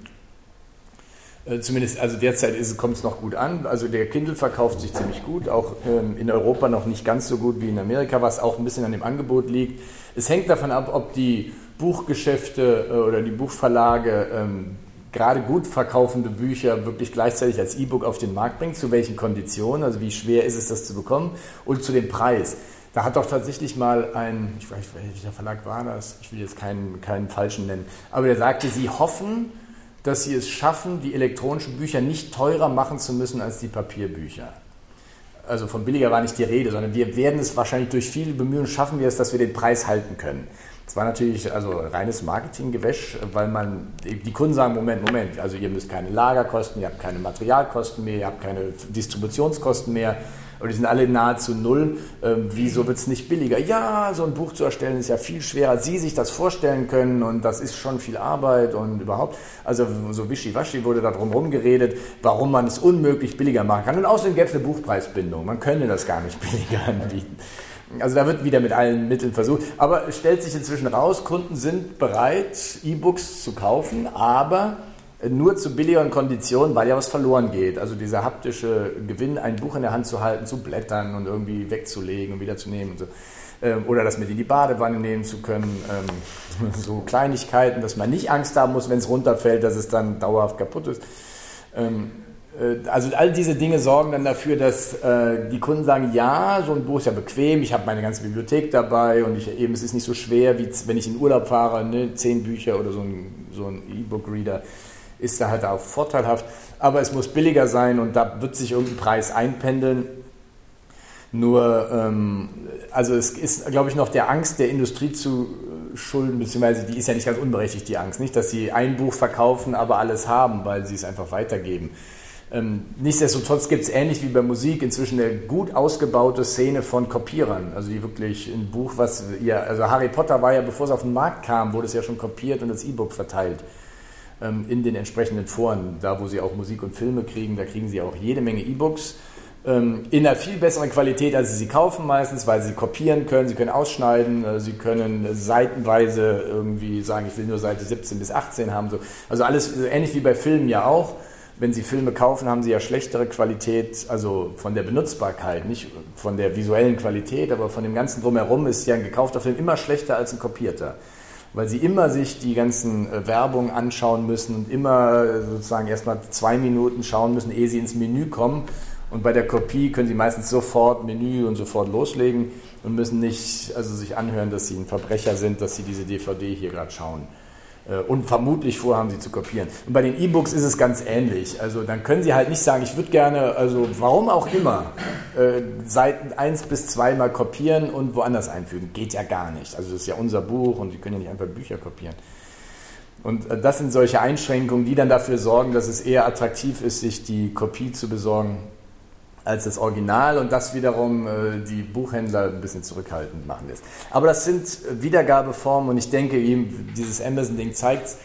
also derzeit kommt es noch gut an. Also der Kindle verkauft sich ziemlich gut, auch in Europa noch nicht ganz so gut wie in Amerika, was auch ein bisschen an dem Angebot liegt. Es hängt davon ab, ob die Buchgeschäfte oder die Buchverlage gerade gut verkaufende Bücher wirklich gleichzeitig als E-Book auf den Markt bringen, zu welchen Konditionen, also wie schwer ist es, das zu bekommen und zu dem Preis. Da hat doch tatsächlich mal ich weiß nicht, welcher Verlag war das, ich will jetzt keinen falschen nennen, aber der sagte, sie hoffen, dass sie es schaffen, die elektronischen Bücher nicht teurer machen zu müssen als die Papierbücher. Also von billiger war nicht die Rede, sondern wir werden es wahrscheinlich durch viele Bemühungen schaffen wir es, dass wir den Preis halten können. Das war natürlich reines Marketinggewäsch, weil die Kunden sagen, Moment, also ihr müsst keine Lagerkosten, ihr habt keine Materialkosten mehr, ihr habt keine Distributionskosten mehr, aber die sind alle nahezu null. Wieso wird es nicht billiger? Ja, so ein Buch zu erstellen ist ja viel schwerer, als Sie sich das vorstellen können und das ist schon viel Arbeit und überhaupt. Also so wischiwaschi wurde da drum herum geredet, warum man es unmöglich billiger machen kann. Und außerdem gäbe es eine Buchpreisbindung, man könne das gar nicht billiger anbieten. Also da wird wieder mit allen Mitteln versucht. Aber es stellt sich inzwischen raus, Kunden sind bereit, E-Books zu kaufen, aber nur zu billigeren Konditionen, weil ja was verloren geht. Also dieser haptische Gewinn, ein Buch in der Hand zu halten, zu blättern und irgendwie wegzulegen und wieder zu nehmen und so. Oder das mit in die Badewanne nehmen zu können. So Kleinigkeiten, dass man nicht Angst haben muss, wenn es runterfällt, dass es dann dauerhaft kaputt ist. Also all diese Dinge sorgen dann dafür, dass die Kunden sagen, ja, so ein Buch ist ja bequem, ich habe meine ganze Bibliothek dabei und es ist nicht so schwer, wie wenn ich in Urlaub fahre, ne, 10 Bücher oder so ein E-Book-Reader ist da halt auch vorteilhaft, aber es muss billiger sein und da wird sich irgendein Preis einpendeln. Nur, also es ist, glaube ich, noch der Angst der Industrie zu schulden, beziehungsweise die ist ja nicht ganz unberechtigt, die Angst, nicht, dass sie ein Buch verkaufen, aber alles haben, weil sie es einfach weitergeben. Nichtsdestotrotz gibt es ähnlich wie bei Musik inzwischen eine gut ausgebaute Szene von Kopierern, also die wirklich ein Buch, also Harry Potter war ja, bevor es auf den Markt kam, wurde es ja schon kopiert und als E-Book verteilt in den entsprechenden Foren, da wo sie auch Musik und Filme kriegen, da kriegen sie auch jede Menge E-Books in einer viel besseren Qualität, als sie kaufen meistens, weil sie kopieren können, sie können ausschneiden, sie können seitenweise irgendwie sagen, ich will nur Seite 17 bis 18 haben, also alles ähnlich wie bei Filmen ja auch. Wenn Sie Filme kaufen, haben Sie ja schlechtere Qualität, also von der Benutzbarkeit, nicht von der visuellen Qualität, aber von dem ganzen Drumherum ist ja ein gekaufter Film immer schlechter als ein kopierter, weil Sie immer sich die ganzen Werbung anschauen müssen und immer sozusagen erstmal 2 Minuten schauen müssen, ehe Sie ins Menü kommen. Und bei der Kopie können Sie meistens sofort Menü und sofort loslegen und müssen nicht sich anhören, dass Sie ein Verbrecher sind, dass Sie diese DVD hier gerade schauen. Und vermutlich vorhaben, sie zu kopieren. Und bei den E-Books ist es ganz ähnlich. Also dann können Sie halt nicht sagen, ich würde gerne, also warum auch immer, Seiten 1 bis 2 mal kopieren und woanders einfügen. Geht ja gar nicht. Also das ist ja unser Buch und Sie können ja nicht einfach Bücher kopieren. Und das sind solche Einschränkungen, die dann dafür sorgen, dass es eher attraktiv ist, sich die Kopie zu besorgen als das Original und das wiederum die Buchhändler ein bisschen zurückhaltend machen lässt. Aber das sind Wiedergabeformen und ich denke, eben dieses Amazon-Ding zeigt,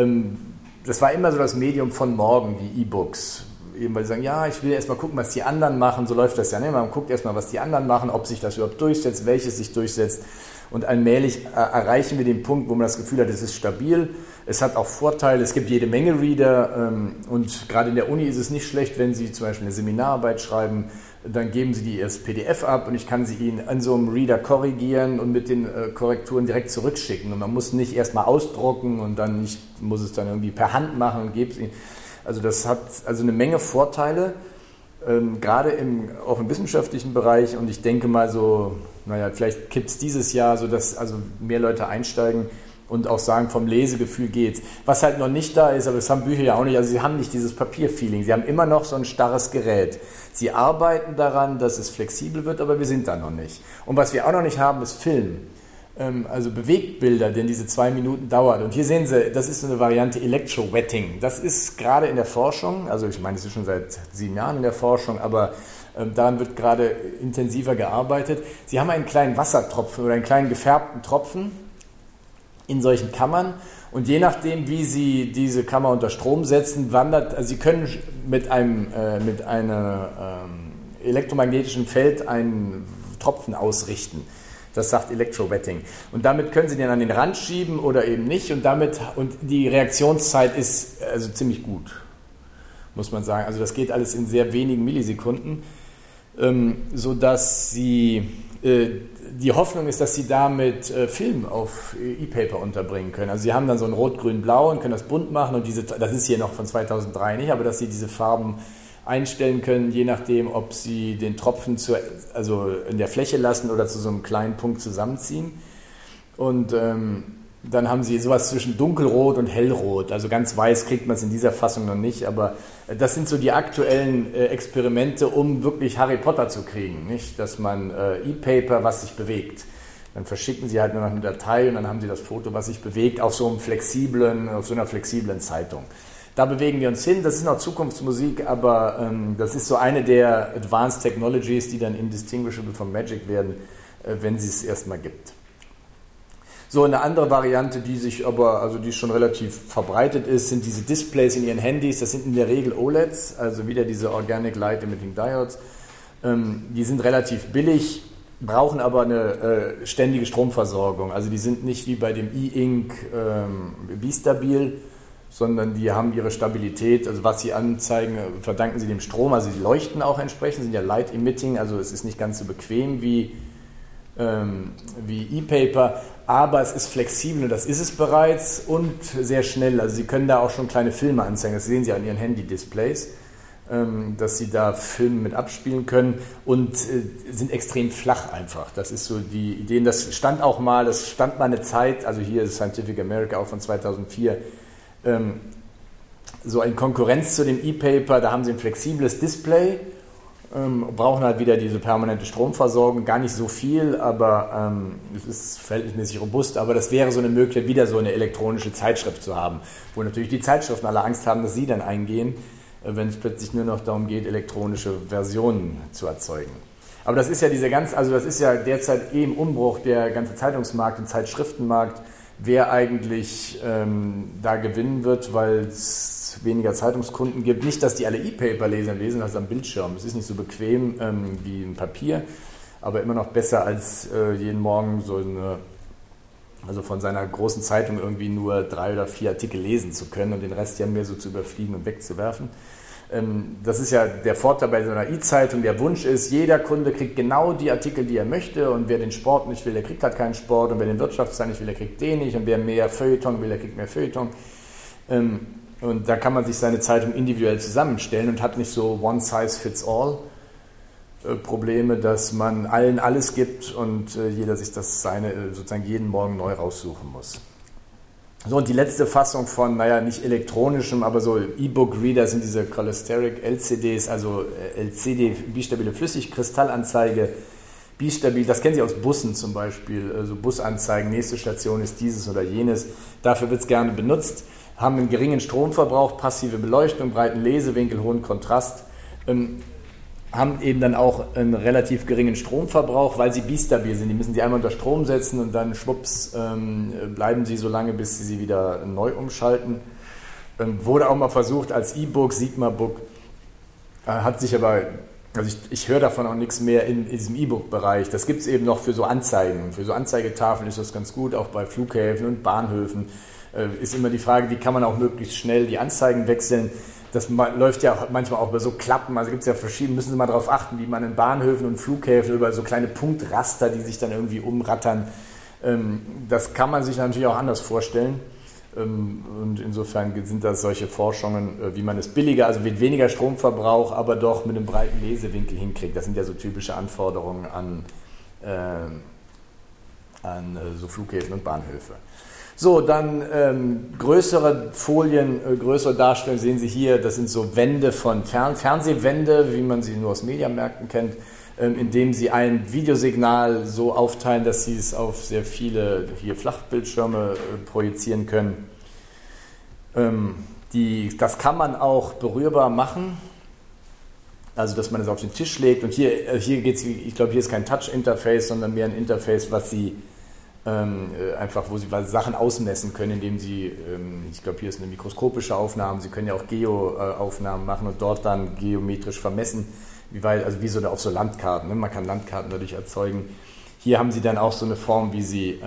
das war immer so das Medium von morgen, die E-Books. Eben weil sie sagen, ja, ich will erst mal gucken, was die anderen machen, so läuft das ja nicht. Man guckt erst mal, was die anderen machen, ob sich das überhaupt durchsetzt, welches sich durchsetzt. Und allmählich erreichen wir den Punkt, wo man das Gefühl hat, es ist stabil. Es hat auch Vorteile, es gibt jede Menge Reader und gerade in der Uni ist es nicht schlecht, wenn Sie zum Beispiel eine Seminararbeit schreiben, dann geben Sie die als PDF ab und ich kann sie Ihnen an so einem Reader korrigieren und mit den Korrekturen direkt zurückschicken. Und man muss nicht erstmal ausdrucken und dann muss es dann irgendwie per Hand machen und gebe es Ihnen. Also das hat eine Menge Vorteile, gerade auch im wissenschaftlichen Bereich und ich denke mal vielleicht kippt es dieses Jahr, sodass mehr Leute einsteigen und auch sagen, vom Lesegefühl geht's. Was halt noch nicht da ist, aber das haben Bücher ja auch nicht, also sie haben nicht dieses Papierfeeling, sie haben immer noch so ein starres Gerät. Sie arbeiten daran, dass es flexibel wird, aber wir sind da noch nicht. Und was wir auch noch nicht haben, ist Film. Also Bewegtbilder, denn diese 2 Minuten dauert. Und hier sehen Sie, das ist so eine Variante Electrowetting. Das ist gerade in der Forschung, also ich meine, es ist schon seit 7 Jahren in der Forschung, aber daran wird gerade intensiver gearbeitet. Sie haben einen kleinen Wassertropfen oder einen kleinen gefärbten Tropfen in solchen Kammern und je nachdem, wie Sie diese Kammer unter Strom setzen, Sie können mit einem elektromagnetischen Feld einen Tropfen ausrichten. Das sagt Electrowetting. Und damit können Sie den an den Rand schieben oder eben nicht und die Reaktionszeit ist ziemlich gut, muss man sagen. Also das geht alles in sehr wenigen Millisekunden, sodass die Hoffnung ist, dass Sie damit Film auf E-Paper unterbringen können. Also Sie haben dann so ein Rot-Grün-Blau und können das bunt machen und das ist hier noch von 2003 nicht, aber dass Sie diese Farben einstellen können, je nachdem, ob Sie den Tropfen in der Fläche lassen oder zu so einem kleinen Punkt zusammenziehen. Und dann haben Sie sowas zwischen dunkelrot und hellrot. Also ganz weiß kriegt man es in dieser Fassung noch nicht, aber das sind so die aktuellen Experimente, um wirklich Harry Potter zu kriegen. Nicht? Dass man E-Paper, was sich bewegt. Dann verschicken Sie halt nur noch eine Datei und dann haben Sie das Foto, was sich bewegt, auf so einer flexiblen Zeitung. Da bewegen wir uns hin. Das ist noch Zukunftsmusik, aber das ist so eine der Advanced Technologies, die dann indistinguishable from Magic werden, wenn sie es erstmal gibt. So, eine andere Variante, die schon relativ verbreitet ist, sind diese Displays in Ihren Handys. Das sind in der Regel OLEDs, also wieder diese Organic Light Emitting Diodes. Die sind relativ billig, brauchen aber eine ständige Stromversorgung. Also die sind nicht wie bei dem E-Ink bistabil, sondern die haben ihre Stabilität, also was sie anzeigen, verdanken sie dem Strom, also sie leuchten auch entsprechend, sind ja Light Emitting, also es ist nicht ganz so bequem wie E-Paper, aber es ist flexibel und das ist es bereits und sehr schnell, also Sie können da auch schon kleine Filme anzeigen, das sehen Sie an Ihren Handy-Displays, dass sie da Filme mit abspielen können und sind extrem flach einfach. Das ist so die Idee. Das stand mal eine Zeit, also hier ist Scientific America auch von 2004, so in Konkurrenz zu dem E-Paper, da haben sie ein flexibles Display, brauchen halt wieder diese permanente Stromversorgung, gar nicht so viel, aber es ist verhältnismäßig robust, aber das wäre so eine Möglichkeit, wieder so eine elektronische Zeitschrift zu haben, wo natürlich die Zeitschriften alle Angst haben, dass sie dann eingehen, wenn es plötzlich nur noch darum geht, elektronische Versionen zu erzeugen. Aber das ist ja das ist ja derzeit im Umbruch, der ganze Zeitungsmarkt und Zeitschriftenmarkt, wer eigentlich da gewinnen wird, weil es weniger Zeitungskunden gibt. Nicht, dass die alle E-Paper lesen das am Bildschirm. Es ist nicht so bequem wie ein Papier, aber immer noch besser als jeden Morgen also von seiner großen Zeitung irgendwie nur 3 oder 4 Artikel lesen zu können und den Rest ja mehr so zu überfliegen und wegzuwerfen. Das ist ja der Vorteil bei so einer E-Zeitung. Der Wunsch ist, jeder Kunde kriegt genau die Artikel, die er möchte, und wer den Sport nicht will, der kriegt halt keinen Sport, und wer den Wirtschaftsteil nicht will, der kriegt den nicht, und wer mehr Feuilleton will, der kriegt mehr Feuilleton. Und da kann man sich seine Zeitung individuell zusammenstellen und hat nicht so One-Size-Fits-All Probleme, dass man allen alles gibt und jeder sich das seine sozusagen jeden Morgen neu raussuchen muss. So, und die letzte Fassung von, nicht elektronischem, aber so E-Book-Reader sind diese Cholesteric LCDs, also LCD, bistabile Flüssigkristallanzeige, bistabil, das kennen Sie aus Bussen zum Beispiel, also Busanzeigen, nächste Station ist dieses oder jenes, dafür wird es gerne benutzt, haben einen geringen Stromverbrauch, passive Beleuchtung, breiten Lesewinkel, hohen Kontrast, haben eben dann auch einen relativ geringen Stromverbrauch, weil sie bistabil sind. Die müssen sie einmal unter Strom setzen und dann schwupps bleiben sie so lange, bis sie wieder neu umschalten. Wurde auch mal versucht als E-Book, Sigma-Book, hat sich aber, also ich höre davon auch nichts mehr in diesem E-Book-Bereich. Das gibt es eben noch für so Anzeigen. Für so Anzeigetafeln ist das ganz gut, auch bei Flughäfen und Bahnhöfen. Ist immer die Frage, wie kann man auch möglichst schnell die Anzeigen wechseln. Das läuft ja manchmal auch über so Klappen, also gibt es ja verschiedene, müssen Sie mal darauf achten, wie man in Bahnhöfen und Flughäfen über so kleine Punktraster, die sich dann irgendwie umrattern, das kann man sich natürlich auch anders vorstellen. Und insofern sind das solche Forschungen, wie man es billiger, also mit weniger Stromverbrauch, aber doch mit einem breiten Lesewinkel hinkriegt. Das sind ja so typische Anforderungen an so Flughäfen und Bahnhöfe. So, dann größere Folien, größere Darstellungen sehen Sie hier, das sind so Wände von Fernsehwände, wie man sie nur aus Mediamärkten kennt, indem Sie ein Videosignal so aufteilen, dass Sie es auf sehr viele hier Flachbildschirme projizieren können. Das kann man auch berührbar machen, also dass man es auf den Tisch legt, und hier geht es, ich glaube, hier ist kein Touch-Interface, sondern mehr ein Interface, was Sie einfach, wo Sie Sachen ausmessen können, indem Sie, ich glaube, hier ist eine mikroskopische Aufnahme, Sie können ja auch Geo-Aufnahmen machen und dort dann geometrisch vermessen, wie weit, also wie so auf so Landkarten, ne? Man kann Landkarten dadurch erzeugen. Hier haben Sie dann auch so eine Form, wie Sie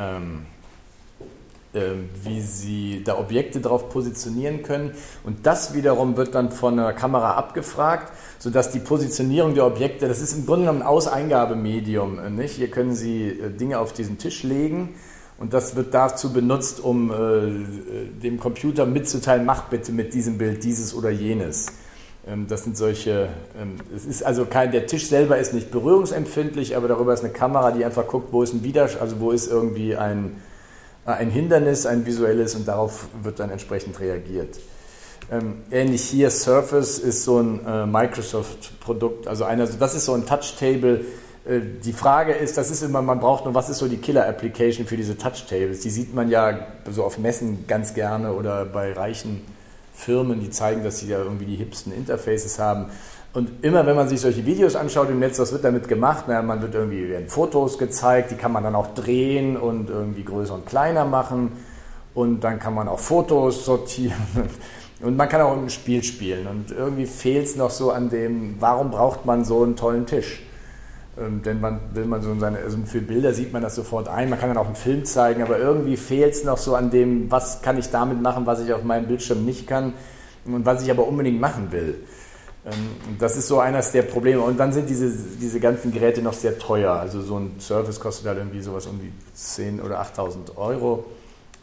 da Objekte drauf positionieren können, und das wiederum wird dann von einer Kamera abgefragt, sodass die Positionierung der Objekte, das ist im Grunde genommen ein Aus-Eingabemedium, nicht? Hier können Sie Dinge auf diesen Tisch legen und das wird dazu benutzt, um dem Computer mitzuteilen, mach bitte mit diesem Bild dieses oder jenes. Das sind solche, es ist also der Tisch selber ist nicht berührungsempfindlich, aber darüber ist eine Kamera, die einfach guckt, wo ist ein Widerstand, also wo ist irgendwie ein Hindernis, ein visuelles, und darauf wird dann entsprechend reagiert. Ähnlich hier, Surface ist so ein Microsoft-Produkt, also das ist so ein Touch-Table. Die Frage ist, das ist immer, man braucht nur, was ist so die Killer-Application für diese Touch-Tables? Die sieht man ja so auf Messen ganz gerne oder bei reichen Firmen, die zeigen, dass sie ja irgendwie die hipsten Interfaces haben. Und immer, wenn man sich solche Videos anschaut im Netz, was wird damit gemacht? Man wird werden Fotos gezeigt, die kann man dann auch drehen und irgendwie größer und kleiner machen. Und dann kann man auch Fotos sortieren. Und man kann auch ein Spiel spielen. Und irgendwie fehlt es noch so an dem, warum braucht man so einen tollen Tisch? Denn für Bilder sieht man das sofort ein. Man kann dann auch einen Film zeigen, aber irgendwie fehlt es noch so an dem, was kann ich damit machen, was ich auf meinem Bildschirm nicht kann und was ich aber unbedingt machen will. Das ist so eines der Probleme. Und dann sind diese ganzen Geräte noch sehr teuer. Also so ein Service kostet halt irgendwie sowas um die 10.000 oder 8.000 Euro.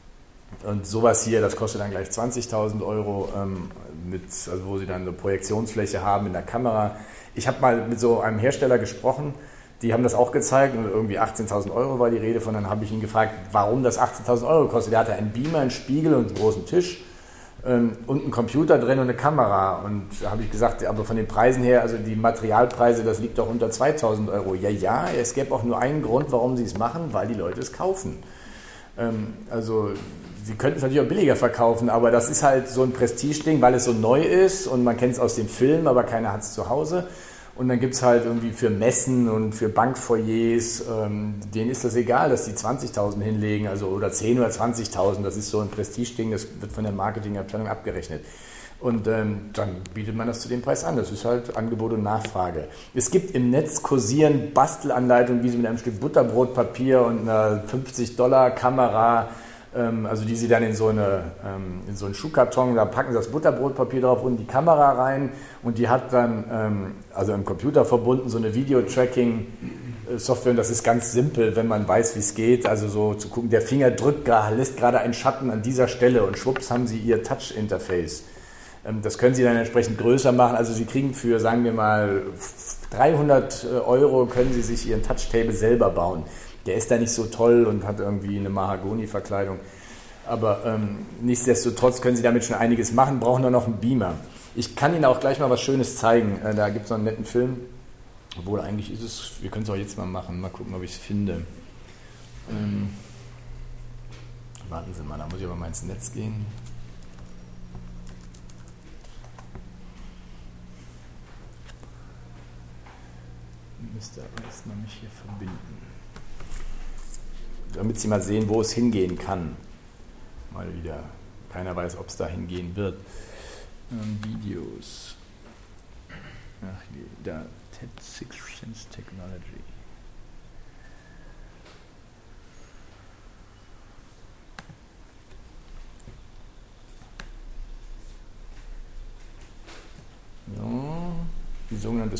Und sowas hier, das kostet dann gleich 20.000 €, also wo sie dann eine Projektionsfläche haben in der Kamera. Ich habe mal mit so einem Hersteller gesprochen, die haben das auch gezeigt und irgendwie 18.000 € war die Rede von. Dann habe ich ihn gefragt, warum das 18.000 € kostet. Der hatte einen Beamer, einen Spiegel und einen großen Tisch und einen Computer drin und eine Kamera. Und da habe ich gesagt, aber von den Preisen her, also die Materialpreise, das liegt doch unter 2.000 €. Ja, es gäbe auch nur einen Grund, warum sie es machen, weil die Leute es kaufen. Also sie könnten es natürlich auch billiger verkaufen, aber das ist halt so ein Prestigeding, weil es so neu ist und man kennt es aus dem Film, aber keiner hat es zu Hause. Und dann gibt es halt irgendwie für Messen und für Bankfoyers, denen ist das egal, dass die 20.000 hinlegen, also oder 10.000 oder 20.000, das ist so ein Prestigeding, das wird von der Marketingabteilung abgerechnet. Und dann bietet man das zu dem Preis an. Das ist halt Angebot und Nachfrage. Es gibt im Netz kursieren Bastelanleitungen, wie sie mit einem Stück Butterbrotpapier und einer $50 Kamera, also die sie dann in so einen Schuhkarton, da packen sie das Butterbrotpapier drauf und die Kamera rein und die hat dann, also im Computer verbunden, so eine Video-Tracking-Software und das ist ganz simpel, wenn man weiß, wie es geht, also so zu gucken, der Finger lässt gerade einen Schatten an dieser Stelle und schwupps haben sie ihr Touch-Interface. Das können sie dann entsprechend größer machen, also sie kriegen für, sagen wir mal, 300 € können sie sich ihren Touchtable selber bauen. Der ist da nicht so toll und hat irgendwie eine Mahagoni-Verkleidung. Aber nichtsdestotrotz können Sie damit schon einiges machen, brauchen nur noch einen Beamer. Ich kann Ihnen auch gleich mal was Schönes zeigen. Da gibt es noch einen netten Film. Obwohl eigentlich ist es, wir können es auch jetzt mal machen. Mal gucken, ob ich es finde. Warten Sie mal, da muss ich aber mal ins Netz gehen. Müsste aber erstmal mich hier verbinden. Damit Sie mal sehen, wo es hingehen kann. Mal wieder. Keiner weiß, ob es da hingehen wird. Videos. Ach, da. TED Sixth Sense Technology. Ja, die sogenannte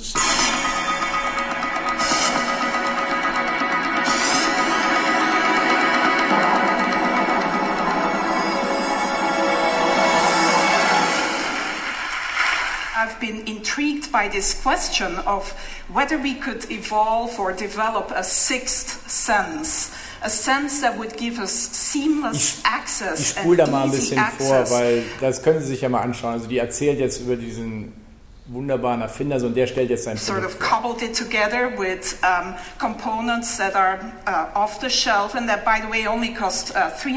I've been intrigued by this question of whether we could evolve or develop a sixth sense, a sense that would give us seamless access. Ich spule da mal ein bisschen vor, weil das können Sie sich ja mal anschauen. Also die erzählt jetzt über diesen wunderbaren Erfinder, so, und der stellt jetzt sein sort of cobbled it together with components that are off the shelf and that, by the way, only cost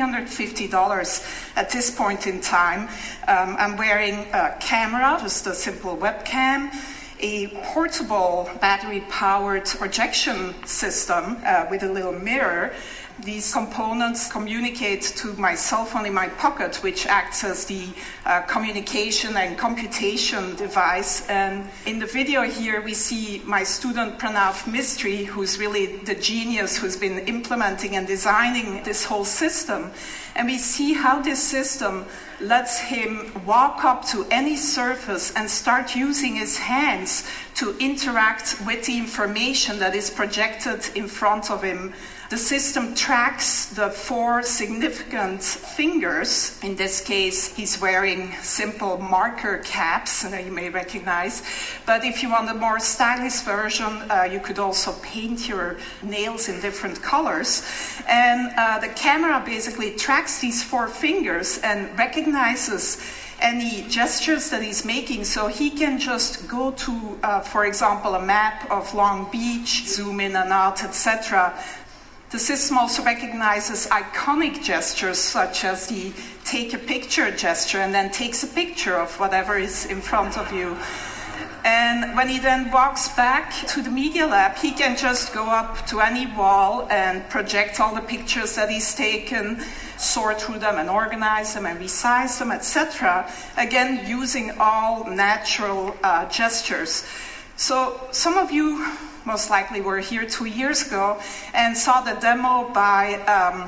$350 at this point in time. I'm wearing a camera, just a simple webcam, a portable battery-powered projection system with a little mirror. These components communicate to my cell phone in my pocket, which acts as the communication and computation device. And in the video here, we see my student Pranav Mistry, who's really the genius who's been implementing and designing this whole system. And we see how this system lets him walk up to any surface and start using his hands to interact with the information that is projected in front of him. The system tracks the 4 significant fingers. In this case, he's wearing simple marker caps that you may recognize. But if you want a more stylish version, you could also paint your nails in different colors. And the camera basically tracks these 4 fingers and recognizes any gestures that he's making, so he can just go to, for example, a map of Long Beach, zoom in and out, etc. The system also recognizes iconic gestures such as the take a picture gesture and then takes a picture of whatever is in front of you. And when he then walks back to the Media Lab, he can just go up to any wall and project all the pictures that he's taken, sort through them and organize them and resize them, etc. Again, using all natural gestures. So some of you most likely were here 2 years ago and saw the demo by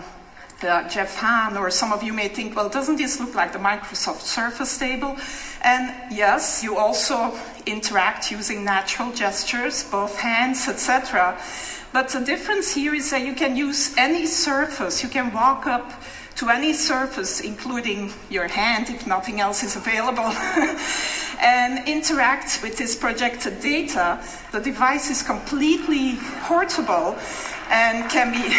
Jeff Hahn, or some of you may think, well, doesn't this look like the Microsoft Surface table? And yes, you also interact using natural gestures, both hands, etc. But the difference here is that you can use any surface. You can walk up to any surface, including your hand, if nothing else is available, and interact with this projected data. The device is completely portable and can be...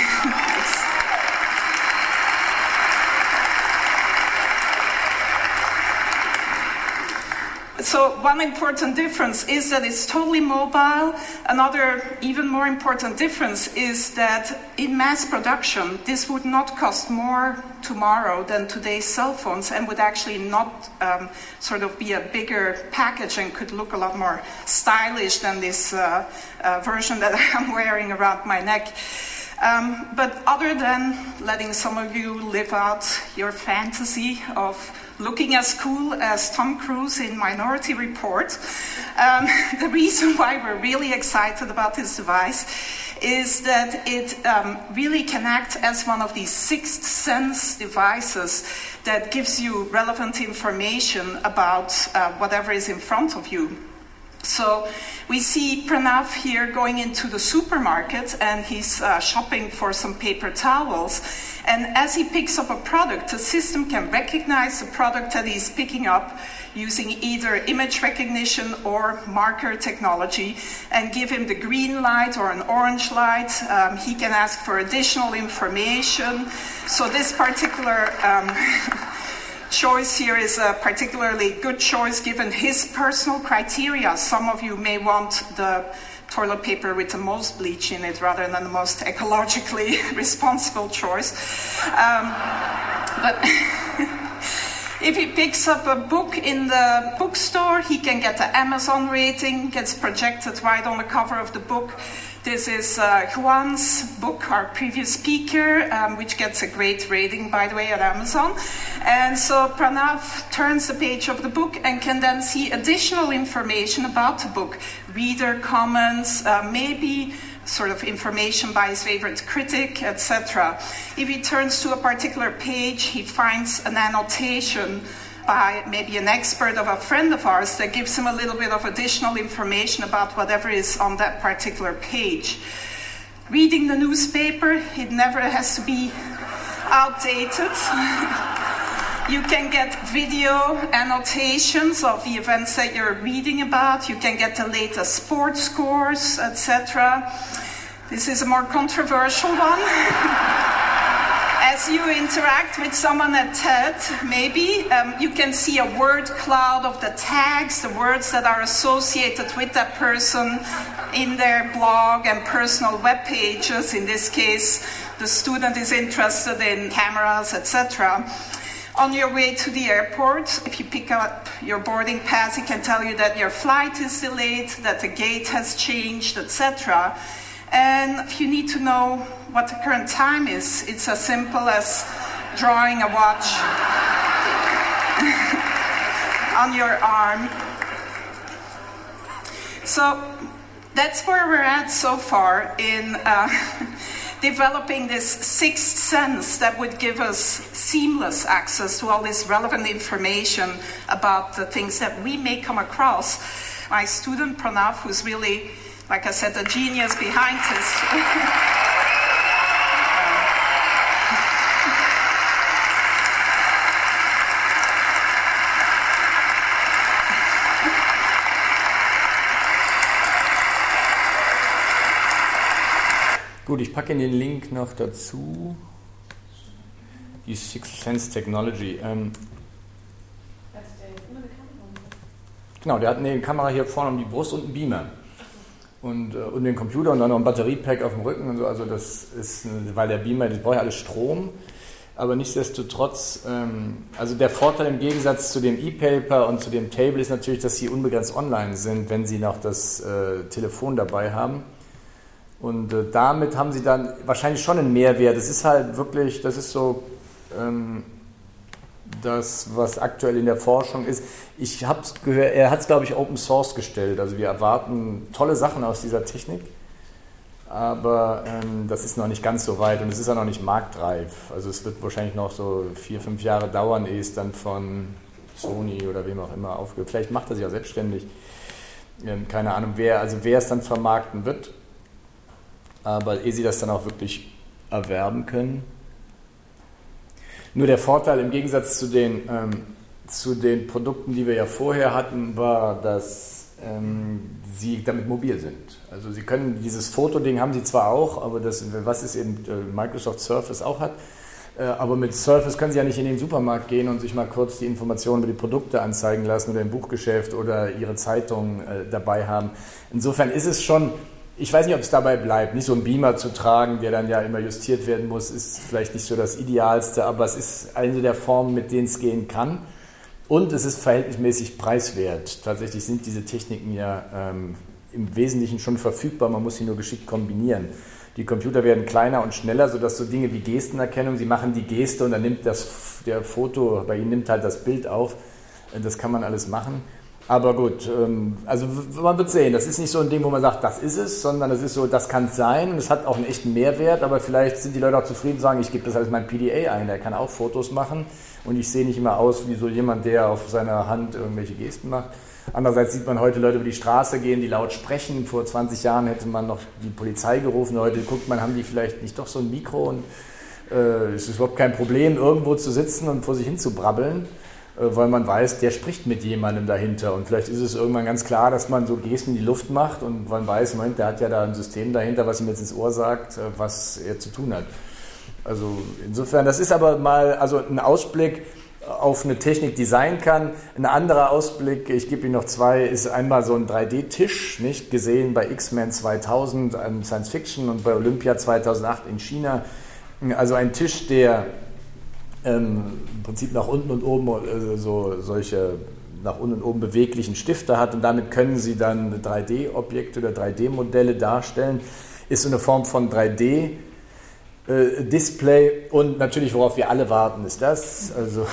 So one important difference is that it's totally mobile. Another even more important difference is that in mass production, this would not cost more tomorrow than today's cell phones and would actually not sort of be a bigger package and could look a lot more stylish than this version that I'm wearing around my neck. But other than letting some of you live out your fantasy of looking as cool as Tom Cruise in Minority Report, the reason why we're really excited about this device is that it really can act as one of these sixth sense devices that gives you relevant information about whatever is in front of you. So we see Pranav here going into the supermarket and he's shopping for some paper towels. And as he picks up a product, the system can recognize the product that he's picking up using either image recognition or marker technology and give him the green light or an orange light. He can ask for additional information. So this particular choice here is a particularly good choice given his personal criteria. Some of you may want the toilet paper with the most bleach in it rather than the most ecologically responsible choice. But if he picks up a book in the bookstore, he can get the Amazon rating, gets projected right on the cover of the book. This is Juan's book, our previous speaker, which gets a great rating, by the way, at Amazon. And so Pranav turns the page of the book and can then see additional information about the book, reader comments, maybe sort of information by his favorite critic, etc. If he turns to a particular page, he finds an annotation by maybe an expert of a friend of ours that gives him a little bit of additional information about whatever is on that particular page. Reading the newspaper, it never has to be outdated. You can get video annotations of the events that you're reading about. You can get the latest sports scores, etc. This is a more controversial one. As you interact with someone at TED, maybe, you can see a word cloud of the tags, the words that are associated with that person in their blog and personal web pages. In this case, the student is interested in cameras, etc. On your way to the airport, if you pick up your boarding pass, it can tell you that your flight is delayed, that the gate has changed, etc. And if you need to know what the current time is, it's as simple as drawing a watch on your arm. So that's where we're at so far in developing this sixth sense that would give us seamless access to all this relevant information about the things that we may come across. My student Pranav, who's really, like I said, the genius behind this. Gut, ich packe den Link noch dazu. Die Sixth Sense Technology. Genau, der hat eine Kamera hier vorne um die Brust und einen Beamer. Und den Computer und dann noch ein Batteriepack auf dem Rücken und so. Also das ist, weil der Beamer, das braucht ja alles Strom. Aber nichtsdestotrotz, also der Vorteil im Gegensatz zu dem E-Paper und zu dem Table ist natürlich, dass sie unbegrenzt online sind, wenn sie noch das Telefon dabei haben. Und damit haben sie dann wahrscheinlich schon einen Mehrwert. Das ist halt wirklich, das ist so das, was aktuell in der Forschung ist. Ich habe es gehört, er hat es, glaube ich, Open Source gestellt. Also wir erwarten tolle Sachen aus dieser Technik, aber das ist noch nicht ganz so weit und es ist auch noch nicht marktreif. Also es wird wahrscheinlich noch so 4-5 Jahre dauern, ehe es dann von Sony oder wem auch immer aufgeht. Vielleicht macht er sich ja selbstständig. Keine Ahnung, wer es dann vermarkten wird. Aber ehe sie das dann auch wirklich erwerben können. Nur der Vorteil im Gegensatz zu den Produkten, die wir ja vorher hatten, war, dass sie damit mobil sind. Also sie können, dieses Fotoding haben sie zwar auch, aber was es eben Microsoft Surface auch hat, aber mit Surface können Sie ja nicht in den Supermarkt gehen und sich mal kurz die Informationen über die Produkte anzeigen lassen oder im Buchgeschäft oder Ihre Zeitung dabei haben. Insofern ist es schon, ich weiß nicht, ob es dabei bleibt, nicht so einen Beamer zu tragen, der dann ja immer justiert werden muss, ist vielleicht nicht so das Idealste, aber es ist eine der Formen, mit denen es gehen kann. Und es ist verhältnismäßig preiswert. Tatsächlich sind diese Techniken ja im Wesentlichen schon verfügbar, man muss sie nur geschickt kombinieren. Die Computer werden kleiner und schneller, sodass so Dinge wie Gestenerkennung, Sie machen die Geste und dann nimmt der Foto, bei Ihnen nimmt halt das Bild auf. Das kann man alles machen. Aber gut, also man wird sehen, das ist nicht so ein Ding, wo man sagt, das ist es, sondern es ist so, das kann es sein und es hat auch einen echten Mehrwert, aber vielleicht sind die Leute auch zufrieden und sagen, ich gebe das als mein PDA ein, der kann auch Fotos machen und ich sehe nicht immer aus wie so jemand, der auf seiner Hand irgendwelche Gesten macht. Andererseits sieht man heute Leute über die Straße gehen, die laut sprechen. Vor 20 Jahren hätte man noch die Polizei gerufen. Heute guckt man, haben die vielleicht nicht doch so ein Mikro und es ist überhaupt kein Problem, irgendwo zu sitzen und vor sich hin zu brabbeln, weil man weiß, der spricht mit jemandem dahinter. Und vielleicht ist es irgendwann ganz klar, dass man so Gesten in die Luft macht und man weiß, Moment, der hat ja da ein System dahinter, was ihm jetzt ins Ohr sagt, was er zu tun hat. Also insofern, das ist aber mal ein Ausblick auf eine Technik, die sein kann. Ein anderer Ausblick, ich gebe Ihnen noch zwei, ist einmal so ein 3D-Tisch, nicht gesehen bei X-Men 2000, Science Fiction und bei Olympia 2008 in China. Also ein Tisch, der im Prinzip nach unten und oben solche nach unten und oben beweglichen Stifte hat und damit können Sie dann 3D-Objekte oder 3D-Modelle darstellen. Ist so eine Form von 3D Display und natürlich, worauf wir alle warten, ist das, also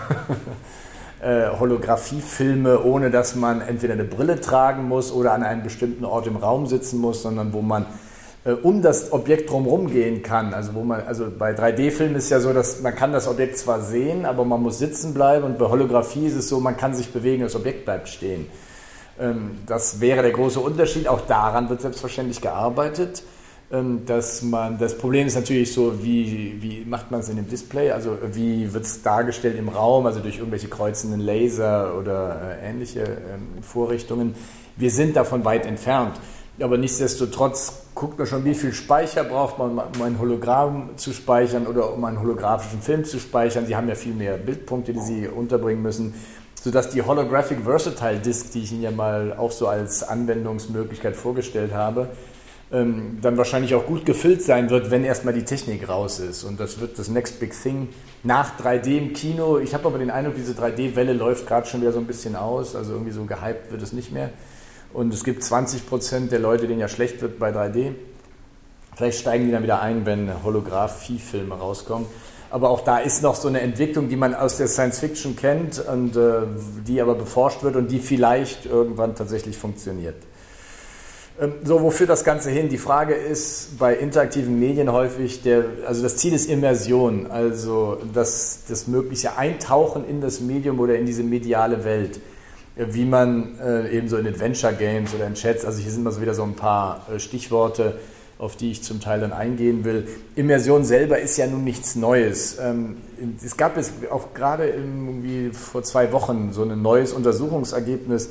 Holographiefilme, ohne dass man entweder eine Brille tragen muss oder an einem bestimmten Ort im Raum sitzen muss, sondern wo man um das Objekt drumherum gehen kann. Also bei 3D-Filmen ist ja so, dass man kann das Objekt zwar sehen, aber man muss sitzen bleiben und bei Holographie ist es so, man kann sich bewegen, das Objekt bleibt stehen. Das wäre der große Unterschied, auch daran wird selbstverständlich gearbeitet. Das Problem ist natürlich so, wie macht man es in dem Display, also wie wird es dargestellt im Raum, also durch irgendwelche kreuzenden Laser oder ähnliche Vorrichtungen. Wir sind davon weit entfernt, aber nichtsdestotrotz guckt man schon, wie viel Speicher braucht man, um ein Hologramm zu speichern oder um einen holographischen Film zu speichern. Sie haben ja viel mehr Bildpunkte, die Sie unterbringen müssen, sodass die Holographic Versatile Disk, die ich Ihnen ja mal auch so als Anwendungsmöglichkeit vorgestellt habe, dann wahrscheinlich auch gut gefüllt sein wird, wenn erstmal die Technik raus ist. Und das wird das Next Big Thing nach 3D im Kino. Ich habe aber den Eindruck, diese 3D-Welle läuft gerade schon wieder so ein bisschen aus. Also irgendwie so gehypt wird es nicht mehr. Und es gibt 20% der Leute, denen ja schlecht wird bei 3D. Vielleicht steigen die dann wieder ein, wenn Holographie-Filme rauskommen. Aber auch da ist noch so eine Entwicklung, die man aus der Science Fiction kennt und die aber beforscht wird und die vielleicht irgendwann tatsächlich funktioniert. So, wo führt das Ganze hin? Die Frage ist bei interaktiven Medien häufig, das Ziel ist Immersion, also das mögliche Eintauchen in das Medium oder in diese mediale Welt, wie man eben so in Adventure Games oder in Chats, also hier sind mal so wieder so ein paar Stichworte, auf die ich zum Teil dann eingehen will. Immersion selber ist ja nun nichts Neues. Es gab jetzt auch gerade irgendwie vor 2 Wochen so ein neues Untersuchungsergebnis,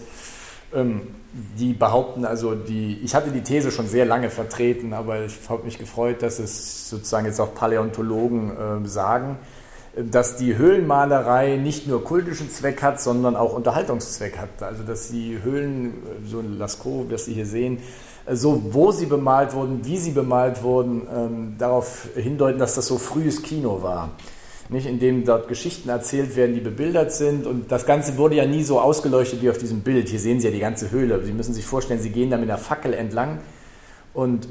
die behaupten, ich hatte die These schon sehr lange vertreten, aber ich habe mich gefreut, dass es sozusagen jetzt auch Paläontologen sagen, dass die Höhlenmalerei nicht nur kultischen Zweck hat, sondern auch Unterhaltungszweck hat. Also dass die Höhlen, so in Lascaux, was Sie hier sehen, so wo sie bemalt wurden, wie sie bemalt wurden, darauf hindeuten, dass das so frühes Kino war. Nicht, in dem dort Geschichten erzählt werden, die bebildert sind. Und das Ganze wurde ja nie so ausgeleuchtet wie auf diesem Bild. Hier sehen Sie ja die ganze Höhle. Sie müssen sich vorstellen, Sie gehen da mit einer Fackel entlang und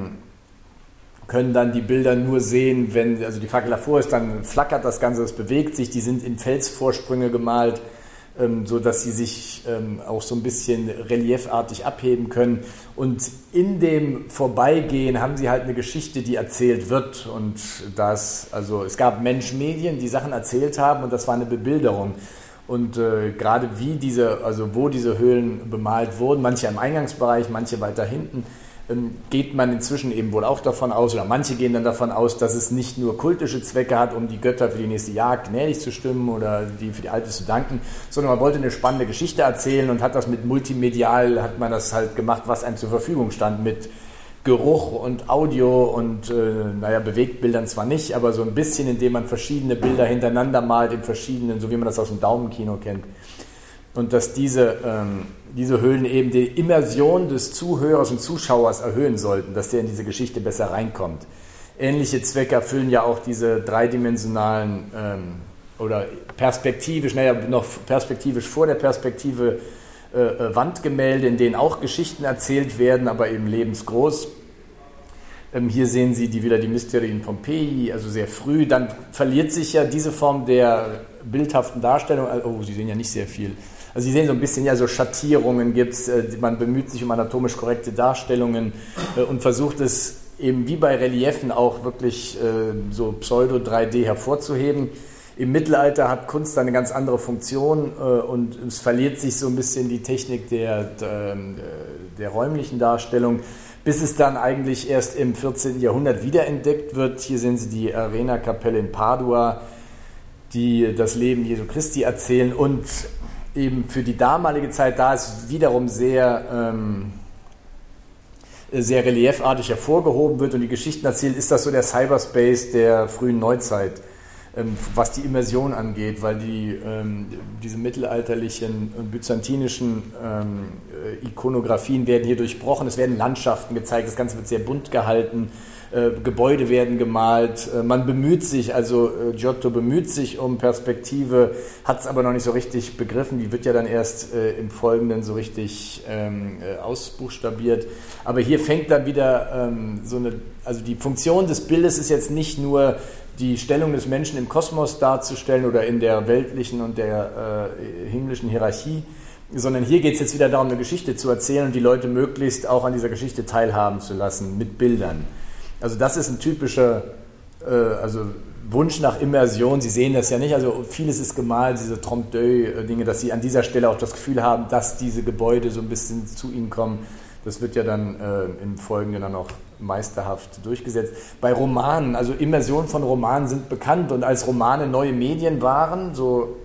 können dann die Bilder nur sehen, wenn die Fackel davor ist, dann flackert das Ganze, es bewegt sich. Die sind in Felsvorsprünge gemalt, sodass sie sich auch so ein bisschen reliefartig abheben können. Und in dem Vorbeigehen haben sie halt eine Geschichte, die erzählt wird. Und es gab Mensch-Medien, die Sachen erzählt haben und das war eine Bebilderung. Und gerade wo diese Höhlen bemalt wurden, manche im Eingangsbereich, manche weiter hinten, geht man inzwischen eben wohl auch davon aus, oder manche gehen dann davon aus, dass es nicht nur kultische Zwecke hat, um die Götter für die nächste Jagd gnädig zu stimmen oder die für die Alte zu danken, sondern man wollte eine spannende Geschichte erzählen und hat das mit multimedial, hat man das halt gemacht, was einem zur Verfügung stand, mit Geruch und Audio und Bewegtbildern zwar nicht, aber so ein bisschen, indem man verschiedene Bilder hintereinander malt in verschiedenen, so wie man das aus dem Daumenkino kennt. Und dass diese Höhlen eben die Immersion des Zuhörers und Zuschauers erhöhen sollten, dass der in diese Geschichte besser reinkommt. Ähnliche Zwecke erfüllen ja auch diese dreidimensionalen oder perspektivisch, noch perspektivisch vor der Perspektive Wandgemälde, in denen auch Geschichten erzählt werden, aber eben lebensgroß. Hier sehen Sie wieder die Mysterie in Pompeji, also sehr früh. Dann verliert sich ja diese Form der bildhaften Darstellung. Oh, Sie sehen ja nicht sehr viel. Also Sie sehen so ein bisschen, ja, so Schattierungen gibt es, man bemüht sich um anatomisch korrekte Darstellungen und versucht es eben wie bei Reliefen auch wirklich so Pseudo-3D hervorzuheben. Im Mittelalter hat Kunst eine ganz andere Funktion und es verliert sich so ein bisschen die Technik der räumlichen Darstellung, bis es dann eigentlich erst im 14. Jahrhundert wiederentdeckt wird. Hier sehen Sie die Arena-Kapelle in Padua, die das Leben Jesu Christi erzählen und eben für die damalige Zeit, da es wiederum sehr reliefartig hervorgehoben wird und die Geschichten erzählt, ist das so der Cyberspace der frühen Neuzeit, was die Immersion angeht, weil diese mittelalterlichen und byzantinischen Ikonografien werden hier durchbrochen, es werden Landschaften gezeigt, das Ganze wird sehr bunt gehalten, Gebäude werden gemalt, man bemüht sich, also Giotto bemüht sich um Perspektive, hat es aber noch nicht so richtig begriffen, die wird ja dann erst im Folgenden so richtig ausbuchstabiert, aber hier fängt dann wieder also die Funktion des Bildes ist jetzt nicht nur die Stellung des Menschen im Kosmos darzustellen oder in der weltlichen und der himmlischen Hierarchie, sondern hier geht es jetzt wieder darum, eine Geschichte zu erzählen und die Leute möglichst auch an dieser Geschichte teilhaben zu lassen, mit Bildern. Also das ist ein typischer Wunsch nach Immersion. Sie sehen das ja nicht, also vieles ist gemalt, diese Trompe d'œil-Dinge, dass Sie an dieser Stelle auch das Gefühl haben, dass diese Gebäude so ein bisschen zu Ihnen kommen. Das wird ja dann im Folgenden dann auch meisterhaft durchgesetzt. Bei Romanen, also Immersionen von Romanen sind bekannt und als Romane neue Medien waren, so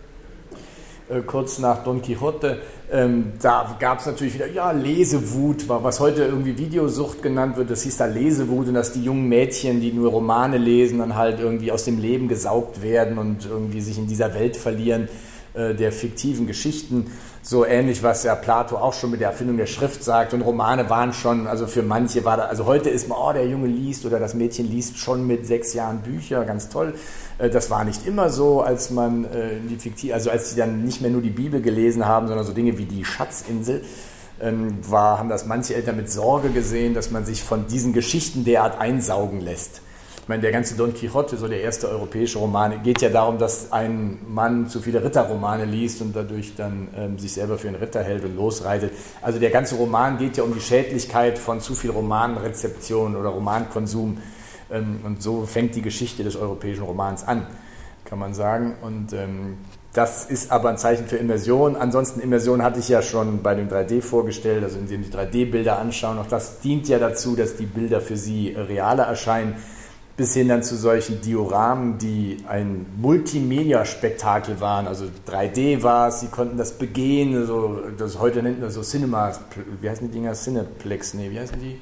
kurz nach Don Quixote, da gab es natürlich wieder, Lesewut, was heute irgendwie Videosucht genannt wird, das hieß da Lesewut und dass die jungen Mädchen, die nur Romane lesen, dann halt irgendwie aus dem Leben gesaugt werden und irgendwie sich in dieser Welt verlieren der fiktiven Geschichten. So ähnlich, was ja Plato auch schon mit der Erfindung der Schrift sagt. Und Romane waren schon, also für manche war da, also heute ist man, der Junge liest oder das Mädchen liest schon mit 6 Jahren Bücher, ganz toll. Das war nicht immer so, als man als sie dann nicht mehr nur die Bibel gelesen haben, sondern so Dinge wie die Schatzinsel, haben das manche Eltern mit Sorge gesehen, dass man sich von diesen Geschichten derart einsaugen lässt. Ich meine, der ganze Don Quixote, so der erste europäische Roman, geht ja darum, dass ein Mann zu viele Ritterromane liest und dadurch dann sich selber für einen Ritter hält und losreitet. Also der ganze Roman geht ja um die Schädlichkeit von zu viel Romanrezeption oder Romankonsum. Und so fängt die Geschichte des europäischen Romans an, kann man sagen. Und das ist aber ein Zeichen für Immersion. Ansonsten Immersion hatte ich ja schon bei dem 3D vorgestellt, also indem Sie 3D-Bilder anschauen. Auch das dient ja dazu, dass die Bilder für Sie realer erscheinen. Bis hin dann zu solchen Dioramen, die ein Multimedia-Spektakel waren. Also 3D war es, sie konnten das begehen, also das heute nennt man so Cinema, wie heißen die Dinger? Cineplex, wie heißen die?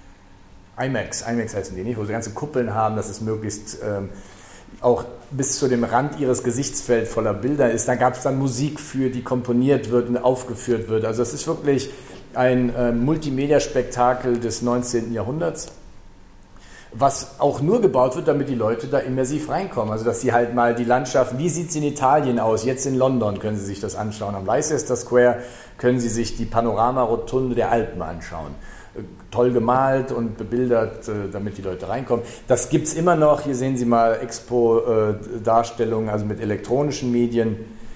IMAX heißen die nicht, wo sie ganze Kuppeln haben, dass es möglichst auch bis zu dem Rand ihres Gesichtsfelds voller Bilder ist. Da gab es dann Musik für, die komponiert wird und aufgeführt wird. Also es ist wirklich ein Multimedia-Spektakel des 19. Jahrhunderts. Was auch nur gebaut wird, damit die Leute da immersiv reinkommen. Also dass sie halt mal die Landschaften, wie sieht es in Italien aus? Jetzt in London können Sie sich das anschauen. Am Leicester Square können Sie sich die Panoramarotunde der Alpen anschauen. Toll gemalt und bebildert, damit die Leute reinkommen. Das gibt es immer noch. Hier sehen Sie mal Expo-Darstellungen, also mit elektronischen Medien,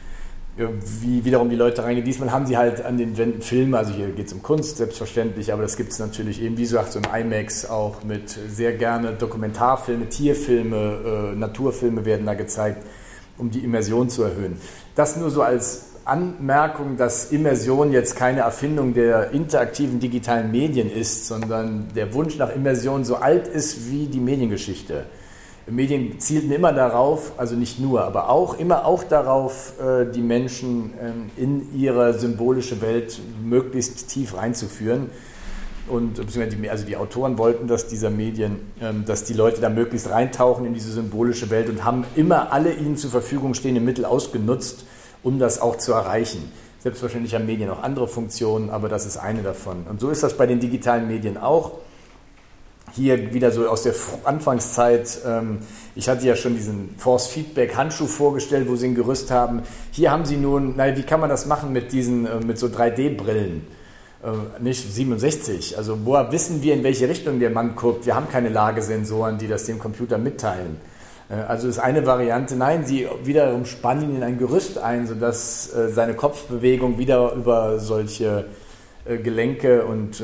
wie wiederum die Leute reingehen. Diesmal haben sie halt an den Wänden Filme, also hier geht es um Kunst, selbstverständlich, aber das gibt es natürlich eben, wie gesagt, so im IMAX auch mit sehr gerne Dokumentarfilme, Tierfilme, Naturfilme werden da gezeigt, um die Immersion zu erhöhen. Das nur so als Anmerkung, dass Immersion jetzt keine Erfindung der interaktiven digitalen Medien ist, sondern der Wunsch nach Immersion so alt ist wie die Mediengeschichte. Medien zielten immer darauf, also nicht nur, aber auch darauf, die Menschen in ihre symbolische Welt möglichst tief reinzuführen. Und also die Autoren wollten, dass dieser Medien, dass die Leute da möglichst reintauchen in diese symbolische Welt und haben immer alle ihnen zur Verfügung stehenden Mittel ausgenutzt, um das auch zu erreichen. Selbstverständlich haben Medien auch andere Funktionen, aber das ist eine davon. Und so ist das bei den digitalen Medien auch. Hier wieder so aus der Anfangszeit, ich hatte ja schon diesen Force-Feedback-Handschuh vorgestellt, wo sie ein Gerüst haben. Hier haben sie nun, wie kann man das machen mit so 3D-Brillen? Nicht 67, also woher wissen wir, in welche Richtung der Mann guckt? Wir haben keine Lagesensoren, die das dem Computer mitteilen. Also ist eine Variante, nein, sie wiederum spannen ihn in ein Gerüst ein, sodass seine Kopfbewegung wieder über solche Gelenke und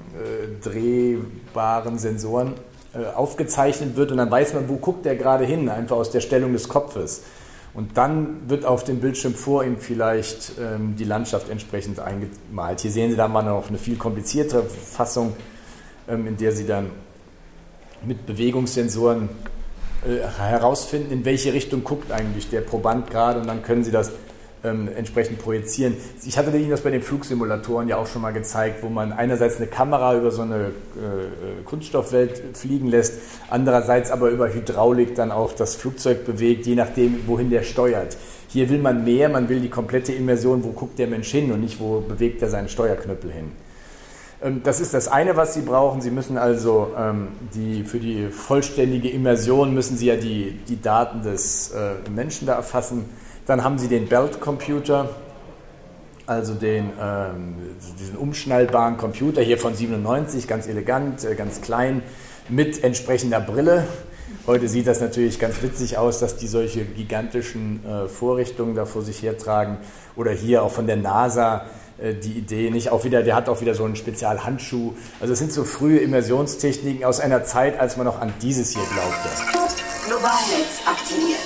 drehbaren Sensoren aufgezeichnet wird und dann weiß man, wo guckt der gerade hin, einfach aus der Stellung des Kopfes. Und dann wird auf dem Bildschirm vor ihm vielleicht die Landschaft entsprechend eingemalt. Hier sehen Sie da mal noch eine viel kompliziertere Fassung, in der Sie dann mit Bewegungssensoren herausfinden, in welche Richtung guckt eigentlich der Proband gerade, und dann können Sie das entsprechend projizieren. Ich hatte Ihnen das bei den Flugsimulatoren ja auch schon mal gezeigt, wo man einerseits eine Kamera über so eine Kunststoffwelt fliegen lässt, andererseits aber über Hydraulik dann auch das Flugzeug bewegt, je nachdem, wohin der steuert. Hier will man mehr, man will die komplette Immersion, wo guckt der Mensch hin und nicht, wo bewegt er seinen Steuerknüppel hin. Das ist das eine, was Sie brauchen. Sie müssen also für die vollständige Immersion müssen Sie ja die Daten des Menschen da erfassen. Dann haben Sie den Belt-Computer, also diesen umschnallbaren Computer hier von 97, ganz elegant, ganz klein, mit entsprechender Brille. Heute sieht das natürlich ganz witzig aus, dass die solche gigantischen Vorrichtungen da vor sich hertragen. Oder hier auch von der NASA die Idee, der hat auch wieder so einen Spezialhandschuh. Also es sind so frühe Immersionstechniken aus einer Zeit, als man noch an dieses hier glaubte. Globalnetz aktiviert.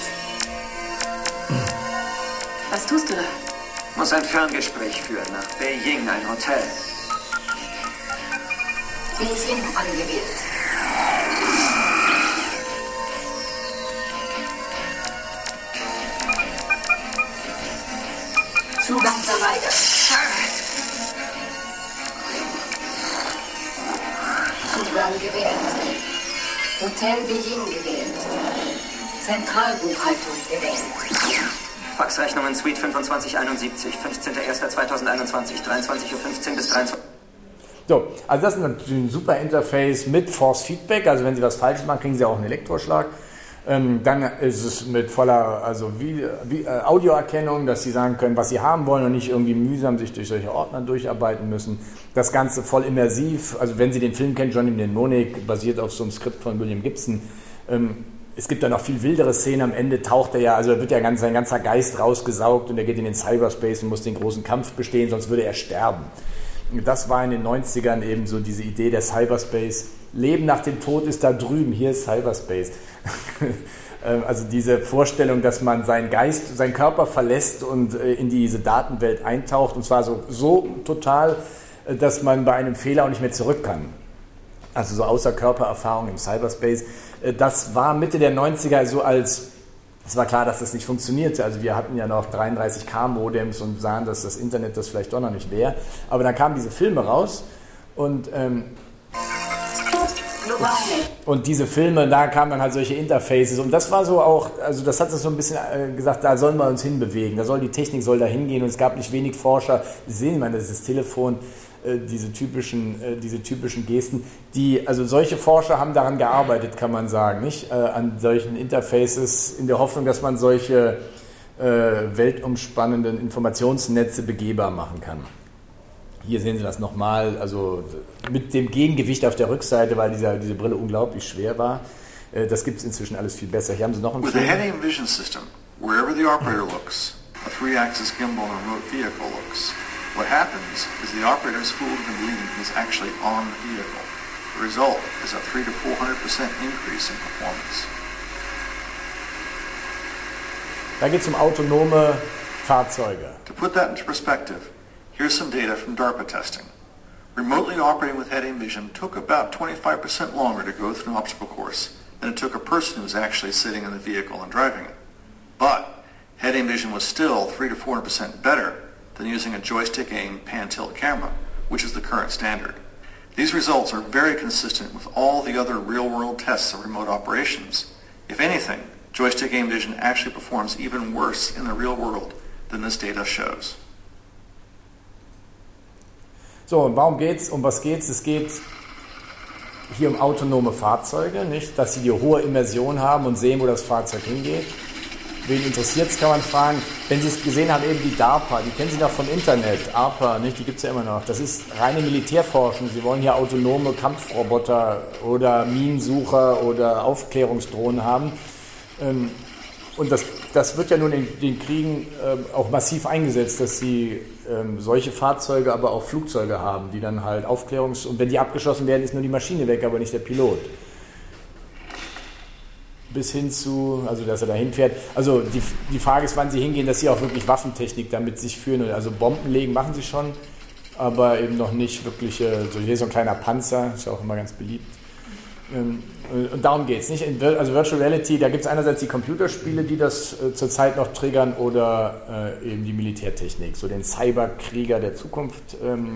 Was tust du da? Muss ein Ferngespräch führen nach Beijing, ein Hotel. Beijing angewählt. Zugang verweigert. Zugang gewählt. Hotel Beijing gewählt. Zentralbuchhaltung gewählt. Faxrechnungen Suite 2571, 15.01.2021, 23:15 Uhr bis 23 Uhr. So, also das ist natürlich ein super Interface mit Force Feedback, also wenn Sie was falsch machen, kriegen Sie auch einen Elektroschlag. Dann ist es mit voller Audioerkennung, dass Sie sagen können, was Sie haben wollen und nicht irgendwie mühsam sich durch solche Ordner durcharbeiten müssen. Das Ganze voll immersiv, also wenn Sie den Film kennen, Johnny Mnemonic, basiert auf so einem Skript von William Gibson. Es gibt da noch viel wildere Szenen, am Ende taucht er ja, also wird ja sein ganzer Geist rausgesaugt und er geht in den Cyberspace und muss den großen Kampf bestehen, sonst würde er sterben. Das war in den 90ern eben so diese Idee der Cyberspace. Leben nach dem Tod ist da drüben, hier ist Cyberspace. Also diese Vorstellung, dass man seinen Geist, seinen Körper verlässt und in diese Datenwelt eintaucht, und zwar so total, dass man bei einem Fehler auch nicht mehr zurück kann. Also so Außerkörpererfahrung im Cyberspace. Das war Mitte der 90er so es war klar, dass das nicht funktionierte. Also wir hatten ja noch 33K-Modems und sahen, dass das Internet das vielleicht doch noch nicht wäre. Aber dann kamen diese Filme raus und diese Filme, da kamen dann halt solche Interfaces und das war so auch, also das hat es so ein bisschen gesagt, da sollen wir uns hinbewegen, die Technik soll da hingehen und es gab nicht wenig Forscher, Sie sehen mal, das Telefon, diese typischen Gesten, also solche Forscher haben daran gearbeitet, kann man sagen, nicht? An solchen Interfaces in der Hoffnung, dass man solche weltumspannenden Informationsnetze begehbar machen kann. Hier sehen Sie das nochmal, also mit dem Gegengewicht auf der Rückseite, weil diese Brille unglaublich schwer war. Das gibt es inzwischen alles viel besser. Hier haben Sie noch einen With a heading vision system, wherever the operator looks, a 3-axis gimbal and remote vehicle looks, what happens is the operator is fooled into believing he is actually on the vehicle. The result is a 300% to 400% increase in performance. Da geht es um autonome Fahrzeuge. To put that into perspective, here's some data from DARPA testing. Remotely operating with heading vision took about 25% longer to go through an obstacle course than it took a person who was actually sitting in the vehicle and driving it. But heading vision was still 300 to 400% better than using a joystick aim pan-tilt camera, which is the current standard. These results are very consistent with all the other real-world tests of remote operations. If anything, joystick aim vision actually performs even worse in the real world than this data shows. So, und warum geht's? Um was geht's? Es geht hier um autonome Fahrzeuge, nicht? Dass sie die hohe Immersion haben und sehen, wo das Fahrzeug hingeht. Wen interessiert es, kann man fragen. Wenn Sie es gesehen haben, eben die DARPA, die kennen Sie noch vom Internet, ARPA, nicht? Die gibt es ja immer noch. Das ist reine Militärforschung. Sie wollen hier autonome Kampfroboter oder Minensucher oder Aufklärungsdrohnen haben. Und das wird ja nun in den Kriegen auch massiv eingesetzt, dass sie solche Fahrzeuge, aber auch Flugzeuge haben, die dann halt und wenn die abgeschossen werden, ist nur die Maschine weg, aber nicht der Pilot. Bis hin zu, also dass er dahin fährt. Also die Frage ist, wann sie hingehen, dass sie auch wirklich Waffentechnik damit sich führen. Also Bomben legen machen sie schon, aber eben noch nicht wirkliche, so hier so ein kleiner Panzer, ist ja auch immer ganz beliebt. Und darum geht es nicht. Also Virtual Reality, da gibt es einerseits die Computerspiele, die das zurzeit noch triggern, oder eben die Militärtechnik. So den Cyberkrieger der Zukunft,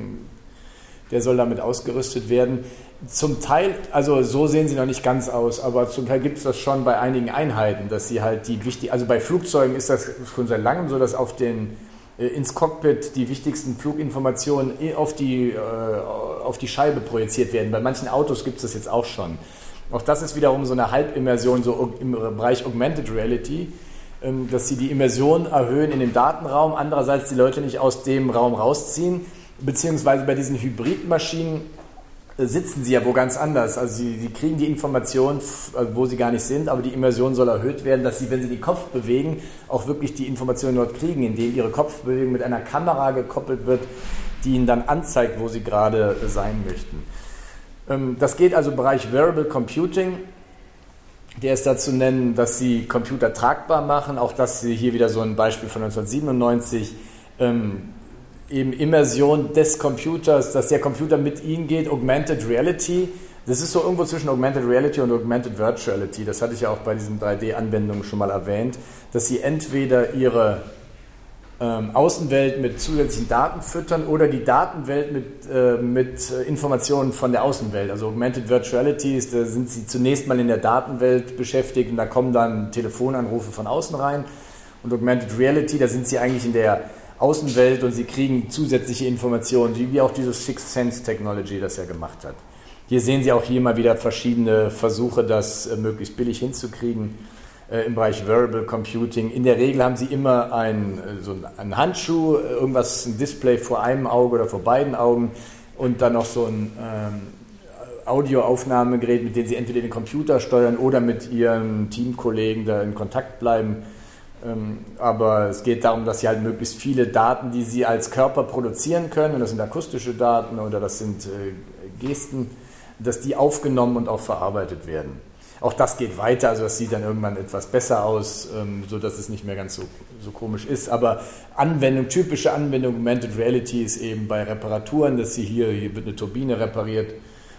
der soll damit ausgerüstet werden. Zum Teil, also so sehen sie noch nicht ganz aus, aber zum Teil gibt es das schon bei einigen Einheiten, dass sie halt also bei Flugzeugen ist das schon seit langem so, dass ins Cockpit die wichtigsten Fluginformationen auf die Scheibe projiziert werden. Bei manchen Autos gibt es das jetzt auch schon. Auch das ist wiederum so eine Halbimmersion, so im Bereich Augmented Reality, dass sie die Immersion erhöhen in dem Datenraum, andererseits die Leute nicht aus dem Raum rausziehen, beziehungsweise bei diesen Hybridmaschinen sitzen sie ja wo ganz anders. Also sie kriegen die Information, wo sie gar nicht sind, aber die Immersion soll erhöht werden, dass sie, wenn sie den Kopf bewegen, auch wirklich die Information dort kriegen, indem ihre Kopfbewegung mit einer Kamera gekoppelt wird, die ihnen dann anzeigt, wo sie gerade sein möchten. Das geht also im Bereich Wearable Computing. Der ist da zu nennen, dass sie Computer tragbar machen. Auch das ist hier wieder so ein Beispiel von 1997. Eben Immersion des Computers, dass der Computer mit ihnen geht, Augmented Reality. Das ist so irgendwo zwischen Augmented Reality und Augmented Virtuality. Das hatte ich ja auch bei diesen 3D-Anwendungen schon mal erwähnt, dass sie entweder ihre Außenwelt mit zusätzlichen Daten füttern oder die Datenwelt mit Informationen von der Außenwelt. Also Augmented Virtuality da sind sie zunächst mal in der Datenwelt beschäftigt und da kommen dann Telefonanrufe von außen rein. Und Augmented Reality, da sind sie eigentlich in der Außenwelt und sie kriegen zusätzliche Informationen, wie auch diese Sixth Sense Technology das ja gemacht hat. Hier sehen Sie auch hier mal wieder verschiedene Versuche, das möglichst billig hinzukriegen im Bereich Wearable Computing. In der Regel haben Sie immer einen Handschuh, ein Display vor einem Auge oder vor beiden Augen und dann noch so ein Audioaufnahmegerät, mit dem Sie entweder den Computer steuern oder mit Ihren Teamkollegen da in Kontakt bleiben. Aber es geht darum, dass Sie halt möglichst viele Daten, die Sie als Körper produzieren können, und das sind akustische Daten oder das sind Gesten, dass die aufgenommen und auch verarbeitet werden. Auch das geht weiter, also das sieht dann irgendwann etwas besser aus, sodass es nicht mehr ganz so komisch ist. Aber typische Anwendung Augmented Reality ist eben bei Reparaturen, dass hier wird eine Turbine repariert,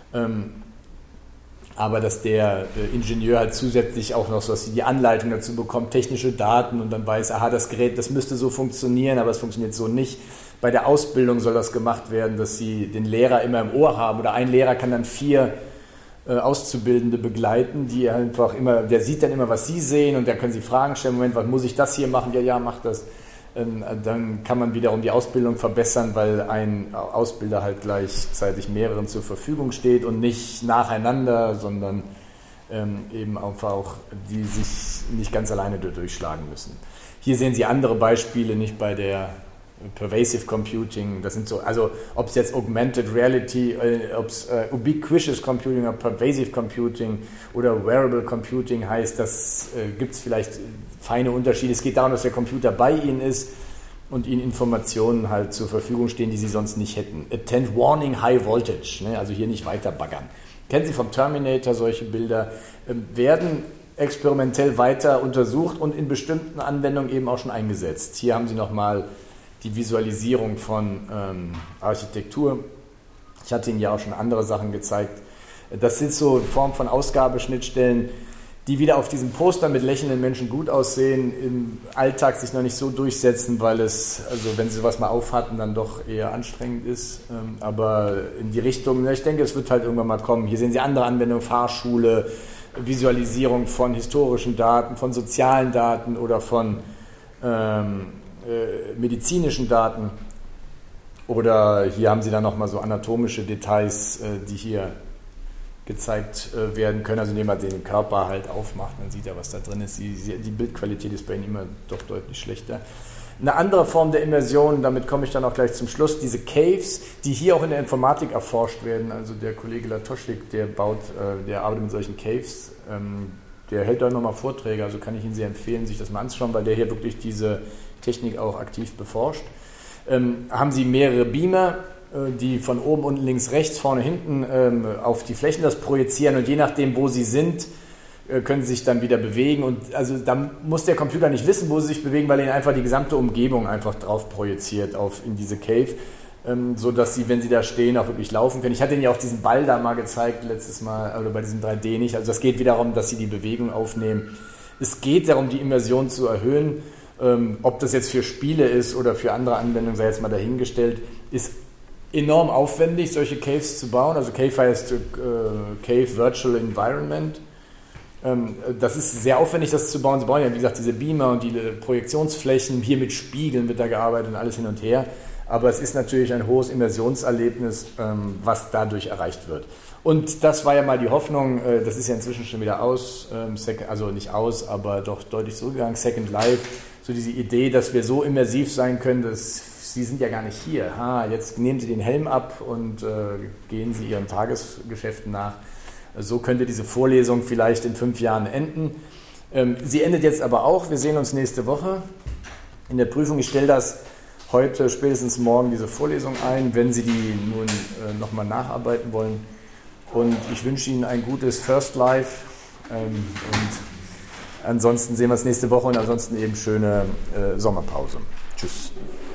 aber dass der Ingenieur halt zusätzlich auch noch so, dass sie die Anleitung dazu bekommt, technische Daten und dann weiß, das Gerät, das müsste so funktionieren, aber es funktioniert so nicht. Bei der Ausbildung soll das gemacht werden, dass sie den Lehrer immer im Ohr haben oder ein Lehrer kann dann 4 Auszubildende begleiten, die einfach der sieht dann immer, was sie sehen und da können sie Fragen stellen, Moment, was muss ich das hier machen? Ja, mach das. Dann kann man wiederum die Ausbildung verbessern, weil ein Ausbilder halt gleichzeitig mehreren zur Verfügung steht und nicht nacheinander, sondern eben einfach auch, die sich nicht ganz alleine durchschlagen müssen. Hier sehen Sie andere Beispiele, nicht bei der Pervasive Computing, das sind so, also ob es jetzt Augmented Reality, ob es Ubiquitous Computing oder Pervasive Computing oder Wearable Computing heißt, das gibt es vielleicht feine Unterschiede. Es geht darum, dass der Computer bei Ihnen ist und Ihnen Informationen halt zur Verfügung stehen, die Sie sonst nicht hätten. Attend Warning High Voltage, ne? Also hier nicht weiter baggern. Kennen Sie vom Terminator solche Bilder? Werden experimentell weiter untersucht und in bestimmten Anwendungen eben auch schon eingesetzt. Hier haben Sie nochmal die Visualisierung von Architektur. Ich hatte Ihnen ja auch schon andere Sachen gezeigt. Das sind so Formen von Ausgabeschnittstellen, die wieder auf diesem Poster mit lächelnden Menschen gut aussehen, im Alltag sich noch nicht so durchsetzen, weil es, also wenn Sie sowas mal aufhatten, dann doch eher anstrengend ist. Aber in die Richtung, ich denke, es wird halt irgendwann mal kommen. Hier sehen Sie andere Anwendungen, Fahrschule, Visualisierung von historischen Daten, von sozialen Daten oder von medizinischen Daten. Oder hier haben Sie dann nochmal so anatomische Details, die hier gezeigt werden können, also indem man den Körper halt aufmacht, dann sieht er, was da drin ist. Die Bildqualität ist bei Ihnen immer doch deutlich schlechter. Eine andere Form der Immersion, damit komme ich dann auch gleich zum Schluss, diese Caves, die hier auch in der Informatik erforscht werden. Also der Kollege Latoschik, der arbeitet mit solchen Caves, der hält da nochmal Vorträge, also kann ich Ihnen sehr empfehlen, sich das mal anzuschauen, weil der hier wirklich diese Technik auch aktiv beforscht. Haben Sie mehrere Beamer, die von oben, unten, links, rechts, vorne, hinten auf die Flächen das projizieren und je nachdem, wo sie sind, können sie sich dann wieder bewegen. Und also da muss der Computer nicht wissen, wo sie sich bewegen, weil er ihnen einfach die gesamte Umgebung einfach drauf projiziert in diese Cave, sodass sie, wenn sie da stehen, auch wirklich laufen können. Ich hatte Ihnen ja auch diesen Ball da mal gezeigt letztes Mal, oder bei diesem 3D nicht. Also das geht wieder darum, dass sie die Bewegung aufnehmen. Es geht darum, die Immersion zu erhöhen. Ob das jetzt für Spiele ist oder für andere Anwendungen, sei jetzt mal dahingestellt, ist enorm aufwendig, solche Caves zu bauen. Also Cave heißt Cave Virtual Environment. Das ist sehr aufwendig, das zu bauen. Sie bauen ja, wie gesagt, diese Beamer und die Projektionsflächen. Hier mit Spiegeln wird da gearbeitet und alles hin und her. Aber es ist natürlich ein hohes Immersionserlebnis, was dadurch erreicht wird. Und das war ja mal die Hoffnung, das ist ja inzwischen schon wieder aus, also nicht aus, aber doch deutlich zurückgegangen, Second Life. So diese Idee, dass wir so immersiv sein können, dass Sie sind ja gar nicht hier. Jetzt nehmen Sie den Helm ab und gehen Sie Ihren Tagesgeschäften nach. So könnte diese Vorlesung vielleicht in 5 Jahren enden. Sie endet jetzt aber auch. Wir sehen uns nächste Woche in der Prüfung. Ich stelle das heute, spätestens morgen, diese Vorlesung ein, wenn Sie die nun nochmal nacharbeiten wollen. Und ich wünsche Ihnen ein gutes First Life. Und ansonsten sehen wir uns nächste Woche und ansonsten eben schöne Sommerpause. Tschüss.